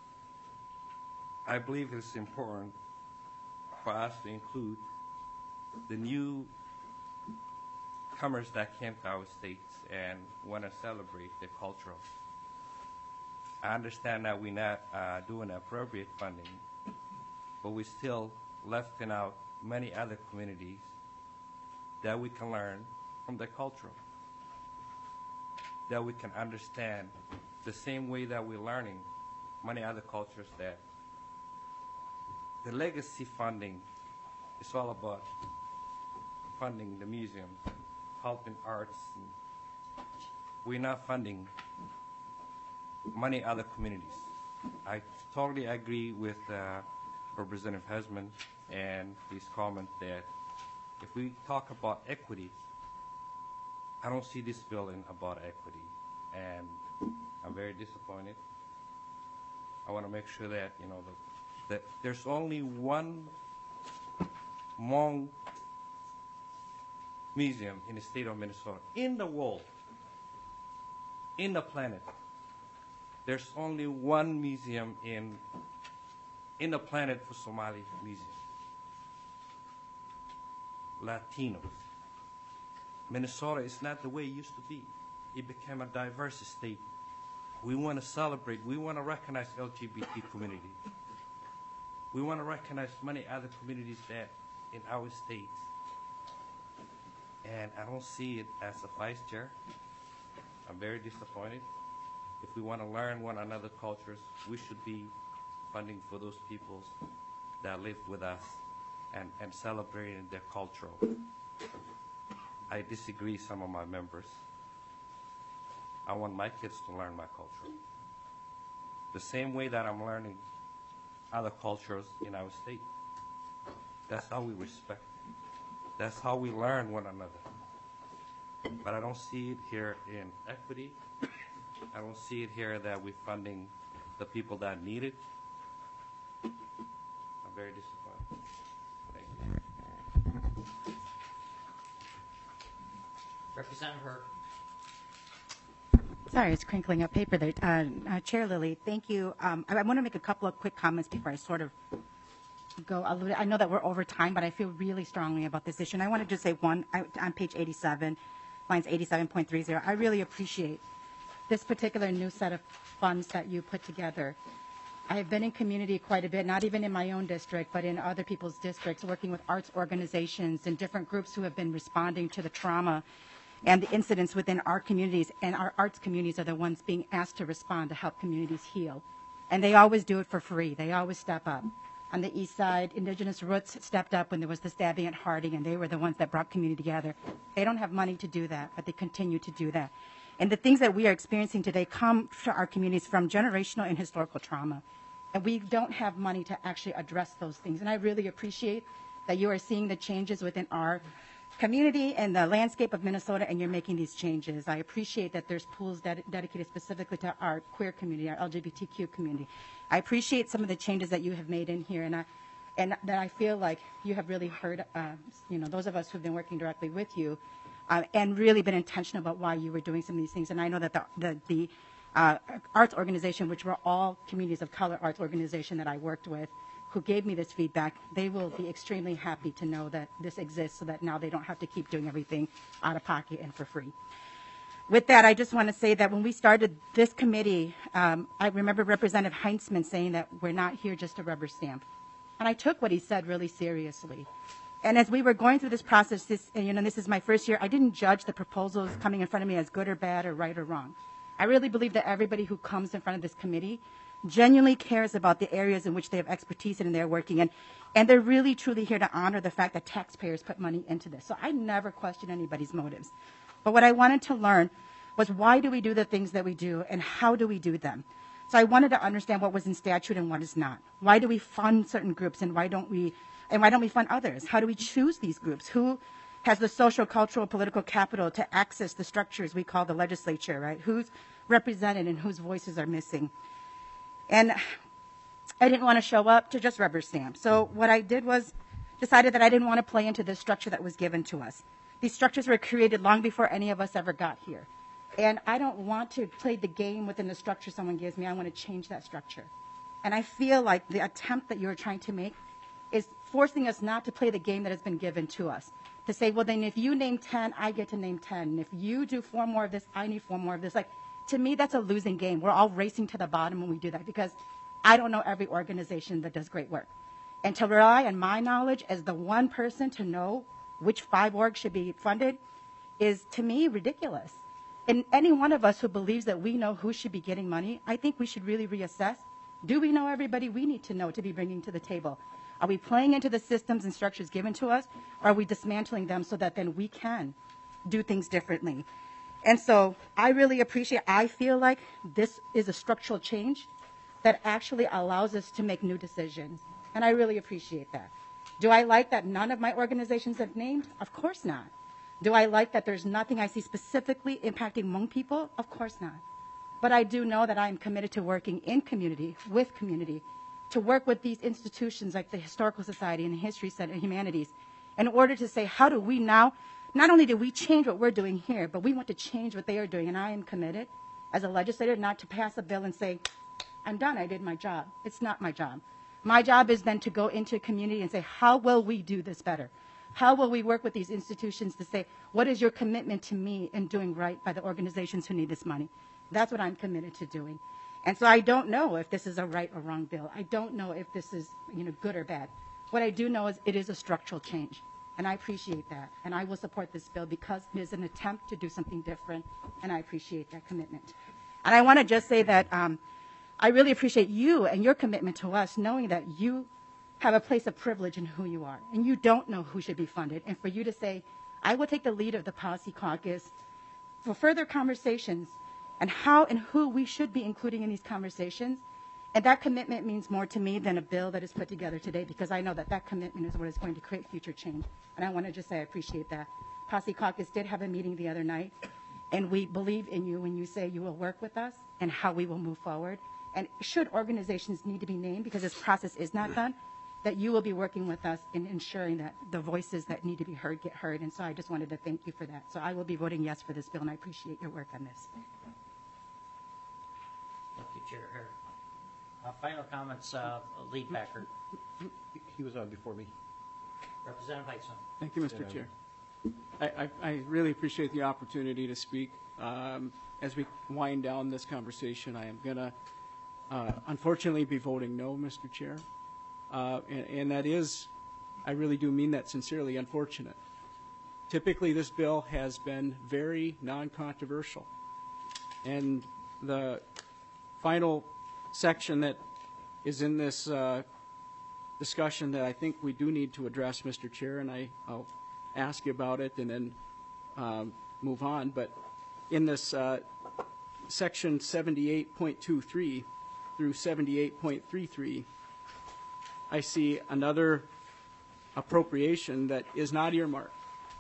I believe it's important for us to include the new comers that came to our states and want to celebrate their cultural. I understand that we're not uh, doing appropriate funding, but we still left out many other communities that we can learn from their cultural, that we can understand the same way that we're learning many other cultures, that the legacy funding is all about funding the museums, helping arts. And we're not funding many other communities. I totally agree with uh, Representative Hesman and his comment that if we talk about equity, I don't see this bill in about equity, and I'm very disappointed. I want to make sure that, you know, the, that there's only one Hmong museum in the state of Minnesota, in the world, in the planet. There's only one museum in in the planet for Somali museum. Latinos. Minnesota is not the way it used to be. It became a diverse state. We want to celebrate. We want to recognize L G B T community. We want to recognize many other communities that in our states. And I don't see it as a vice chair. I'm very disappointed. If we want to learn one another cultures, we should be funding for those peoples that live with us and, and celebrating their cultural. I disagree with some of my members. I want my kids to learn my culture. The same way that I'm learning other cultures in our state. That's how we respect. That's how we learn one another. But I don't see it here in equity. I don't see it here that we're funding the people that need it. I'm very disappointed. Thank you. Representative Hurd. Sorry, it's crinkling up paper there. Uh, uh, Chair Lilly, thank you. Um, I, I want to make a couple of quick comments before I sort of go a little bit. I know that we're over time, but I feel really strongly about this issue. And I want to just say one, I, on page eighty-seven, lines eighty-seven point three zero, I really appreciate this particular new set of funds that you put together. I have been in community quite a bit, not even in my own district, but in other people's districts, working with arts organizations and different groups who have been responding to the trauma and the incidents within our communities, and our arts communities are the ones being asked to respond to help communities heal. And they always do it for free. They always step up. on the east side. Indigenous Roots stepped up when there was the stabbing at Harding, and they were the ones that brought community together. They don't have money to do that, but they continue to do that. And the things that we are experiencing today come to our communities from generational and historical trauma. And we don't have money to actually address those things. And I really appreciate that you are seeing the changes within our community and the landscape of Minnesota, and you're making these changes. I appreciate that there's pools ded- dedicated specifically to our queer community, our L G B T Q community. I appreciate some of the changes that you have made in here, and I, and that I feel like you have really heard, uh, you know, those of us who've been working directly with you, uh, and really been intentional about why you were doing some of these things. And I know that the the, the uh, arts organization, which were all communities of color arts organization that I worked with, who gave me this feedback, they will be extremely happy to know that this exists so that now they don't have to keep doing everything out of pocket and for free. With that, I just want to say that when we started this committee, um, I remember Representative Heinzman saying that we're not here just to rubber stamp. And I took what he said really seriously. And as we were going through this process, this, and, you know, this is my first year, I didn't judge the proposals coming in front of me as good or bad or right or wrong. I really believe that everybody who comes in front of this committee genuinely cares about the areas in which they have expertise in and they're working in. And they're really, truly here to honor the fact that taxpayers put money into this. So I never question anybody's motives. But what I wanted to learn was why do we do the things that we do and how do we do them? So I wanted to understand what was in statute and what is not. Why do we fund certain groups and why don't we, and why don't we fund others? How do we choose these groups? Who has the social, cultural, political capital to access the structures we call the legislature, right? Who's represented and whose voices are missing? And I didn't want to show up to just rubber stamp. So what I did was decided that I didn't want to play into the structure that was given to us. These structures were created long before any of us ever got here. And I don't want to play the game within the structure someone gives me. I want to change that structure. And I feel like the attempt that you're trying to make is forcing us not to play the game that has been given to us. To say, well, then if you name ten, I get to name ten. And if you do four more of this, I need four more of this. Like, to me, that's a losing game. We're all racing to the bottom when we do that because I don't know every organization that does great work. And to rely on my knowledge as the one person to know which five orgs should be funded is, to me, ridiculous. And any one of us who believes that we know who should be getting money, I think we should really reassess. Do we know everybody we need to know to be bringing to the table? Are we playing into the systems and structures given to us, or are we dismantling them so that then we can do things differently? And so I really appreciate, I feel like this is a structural change that actually allows us to make new decisions. And I really appreciate that. Do I like that none of my organizations have named? Of course not. Do I like that there's nothing I see specifically impacting Hmong people? Of course not. But I do know that I am committed to working in community, with community, to work with these institutions like the Historical Society and the History Center and Humanities in order to say, how do we now, not only do we change what we're doing here, but we want to change what they are doing. And I am committed as a legislator not to pass a bill and say, I'm done, I did my job. It's not my job. My job is then to go into a community and say, how will we do this better? How will we work with these institutions to say, what is your commitment to me in doing right by the organizations who need this money? That's what I'm committed to doing. And so I don't know if this is a right or wrong bill. I don't know if this is, you know, good or bad. What I do know is it is a structural change. And I appreciate that. And I will support this bill because it is an attempt to do something different. And I appreciate that commitment. And I want to just say that um, I really appreciate you and your commitment to us, knowing that you have a place of privilege in who you are. And you don't know who should be funded. And for you to say, I will take the lead of the policy caucus for further conversations and how and who we should be including in these conversations. And that commitment means more to me than a bill that is put together today, because I know that that commitment is what is going to create future change. And I want to just say I appreciate that. Posse Caucus did have a meeting the other night, and we believe in you when you say you will work with us and how we will move forward. And should organizations need to be named, because this process is not done, that you will be working with us in ensuring that the voices that need to be heard get heard. And so I just wanted to thank you for that. So I will be voting yes for this bill, and I appreciate your work on this. Thank you, Chair. Uh, final comments, uh, Lead Packer. He was on before me. Representative Heitzman. Thank you, Mister Chair. I, I, I really appreciate the opportunity to speak. Um, as we wind down this conversation, I am going to uh, unfortunately be voting no, Mister Chair. Uh, and, and that is, I really do mean that sincerely, unfortunate. Typically, this bill has been very non-controversial. And the final section that is in this uh, discussion that I think we do need to address, Mister Chair, and I, I'll ask you about it and then um, move on. But in this uh, section seventy-eight point two three through seventy-eight point three three, I see another appropriation that is not earmarked.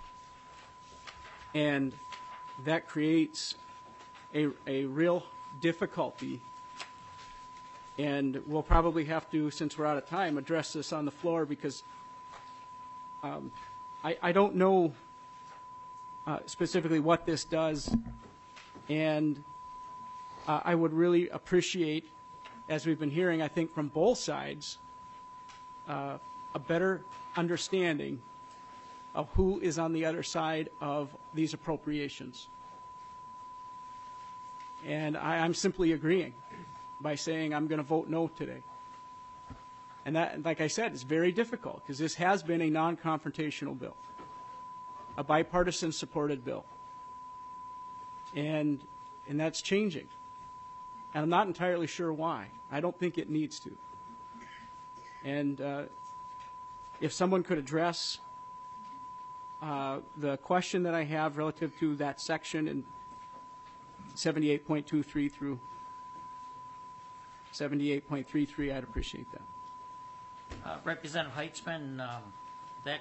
And that creates a, a real difficulty. And we'll probably have to, since we're out of time, address this on the floor because um, I, I don't know uh, specifically what this does. And uh, I would really appreciate, as we've been hearing, I think, from both sides, uh, a better understanding of who is on the other side of these appropriations. And I, I'm simply agreeing by saying I'm going to vote no today. And that, like I said, is very difficult because this has been a non-confrontational bill, a bipartisan supported bill. And, and that's changing. And I'm not entirely sure why. I don't think it needs to. And uh, if someone could address uh, the question that I have relative to that section in seventy-eight point two three through seventy-eight point three three, I'd appreciate that. Uh, Representative Heitzman, um, that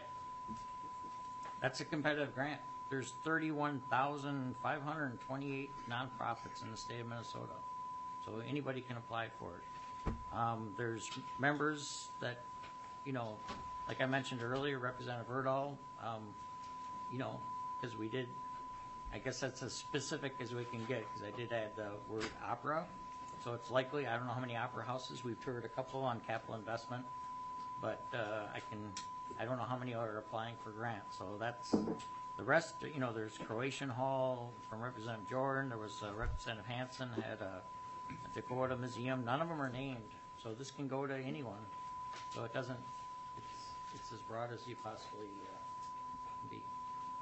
that's a competitive grant. There's thirty-one thousand five hundred twenty-eight nonprofits in the state of Minnesota, so anybody can apply for it. Um, there's members that, you know, like I mentioned earlier, Representative Erdahl, um, you know, because we did, I guess that's as specific as we can get, because I did add the word opera. So it's likely, I don't know how many opera houses, we've toured a couple on capital investment, but uh, I can, I don't know how many are applying for grants. So that's, the rest, you know, there's Croatian Hall from Representative Jordan, there was uh, Representative Hansen had a, a Dakota Museum, none of them are named. So this can go to anyone. So it doesn't, it's, it's as broad as you possibly uh, can be.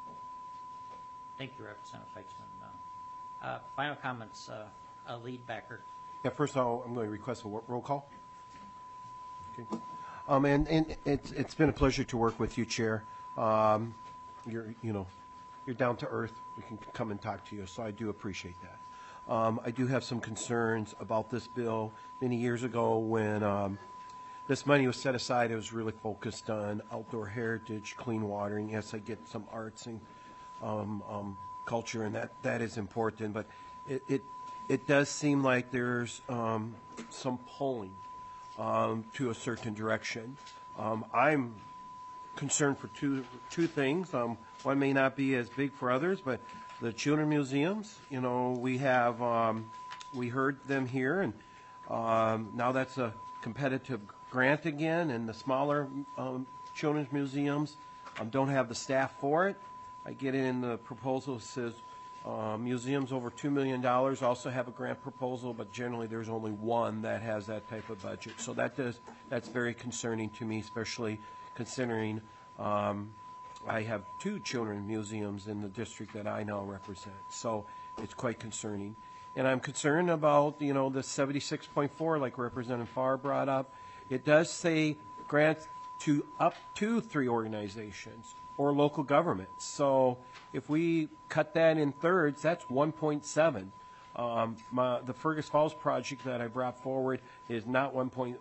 Thank you, Representative Feitzman. Uh, uh, final comments, uh, uh, Lead Backer. Yeah, first of all, I'm going to request a wo- roll call. Okay. Um, and, and it's, it's been a pleasure to work with you, Chair. Um, you're, you know, you're down to earth. We can come and talk to you, so I do appreciate that. Um, I do have some concerns about this bill. Many years ago when um, this money was set aside, it was really focused on outdoor heritage, clean water, and yes, I get some arts and um, um, culture, and that, that is important, but it, it, it does seem like there's um, some pulling um, to a certain direction. Um, I'm concerned for two, two things. Um, one may not be as big for others, but the children museums, you know, we have, um, we heard them here, and um, now that's a competitive grant again, and the smaller um, children's museums um, don't have the staff for it. I get it in the proposal, it says uh, museums over two million dollars also have a grant proposal, but generally there's only one that has that type of budget. So that does, that's very concerning to me, especially considering um, I have two children's museums in the district that I now represent, so it's quite concerning. And I'm concerned about, you know, the seventy-six point four, like Representative Farr brought up. It does say grants to up to three organizations or local governments. So if we cut that in thirds, that's one point seven. Um, my, the Fergus Falls project that I brought forward is not one point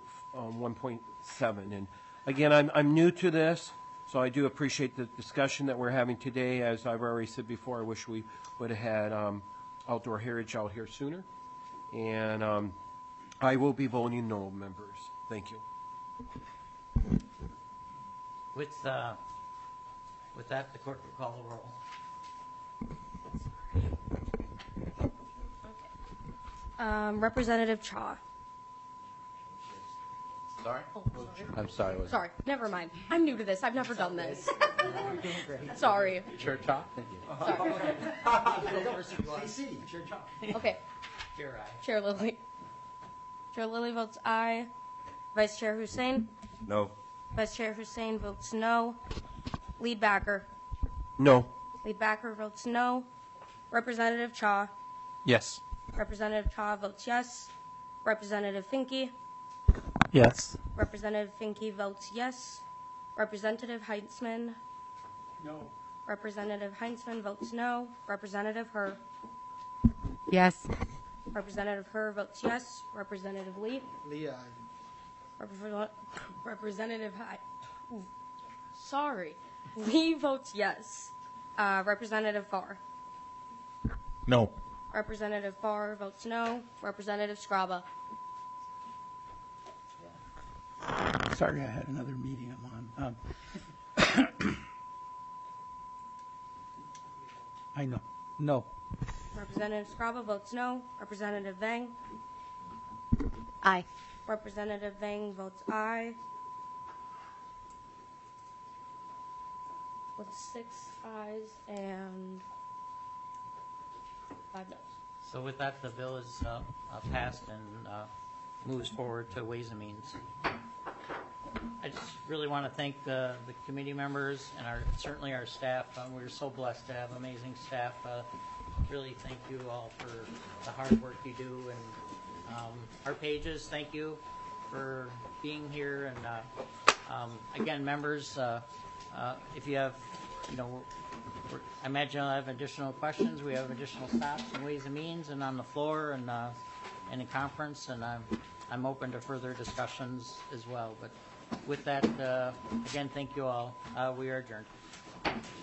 seven. And again, I'm, I'm new to this. So I do appreciate the discussion that we're having today. As I've already said before, I wish we would have had um, outdoor heritage out here sooner. And um, I will be voting no, members. Thank you. With, uh, with that, the clerk will call the roll. Um, Representative Cha. Sorry? Oh, sorry. I'm sorry. was- Sorry, never mind. I'm new to this. I've never done this. Sorry. Chair Cha? Thank you. Sorry. Okay. Chair, aye. Chair Lilly. Chair Lilly votes aye. Vice Chair Hussein. No. Vice Chair Hussein votes no. Lead Backer. No. Lead Backer votes no. Representative Cha. Yes. Representative Cha votes yes. Representative Finke. Yes. Representative Finke votes yes. Representative Heitzman. No. Representative Heitzman votes no. Representative Herr. Yes. Representative Herr votes yes. Representative Lee. Leah. Repre- Representative Hi. ooh, Sorry. Lee votes yes. Uh, Representative Farr. No. Representative Farr votes no. Representative Scraba. Sorry, I had another meeting I'm on. Um, I know. No. Representative Scraba votes no. Representative Vang. Aye. Representative Vang votes aye. With six ayes and five noes. So with that, the bill is uh, uh, passed and uh, moves forward to Ways and Means. I just really want to thank the, the committee members and our, certainly our staff. Um, we're so blessed to have amazing staff. Uh, really thank you all for the hard work you do. And um, our pages, thank you for being here. And uh, um, again, members, uh, uh, if you have, you know, we're, I imagine I'll have additional questions. We have additional stops and Ways and Means and on the floor and uh, in a conference. And I'm, I'm open to further discussions as well. But with that, uh, again, thank you all. Uh, we are adjourned.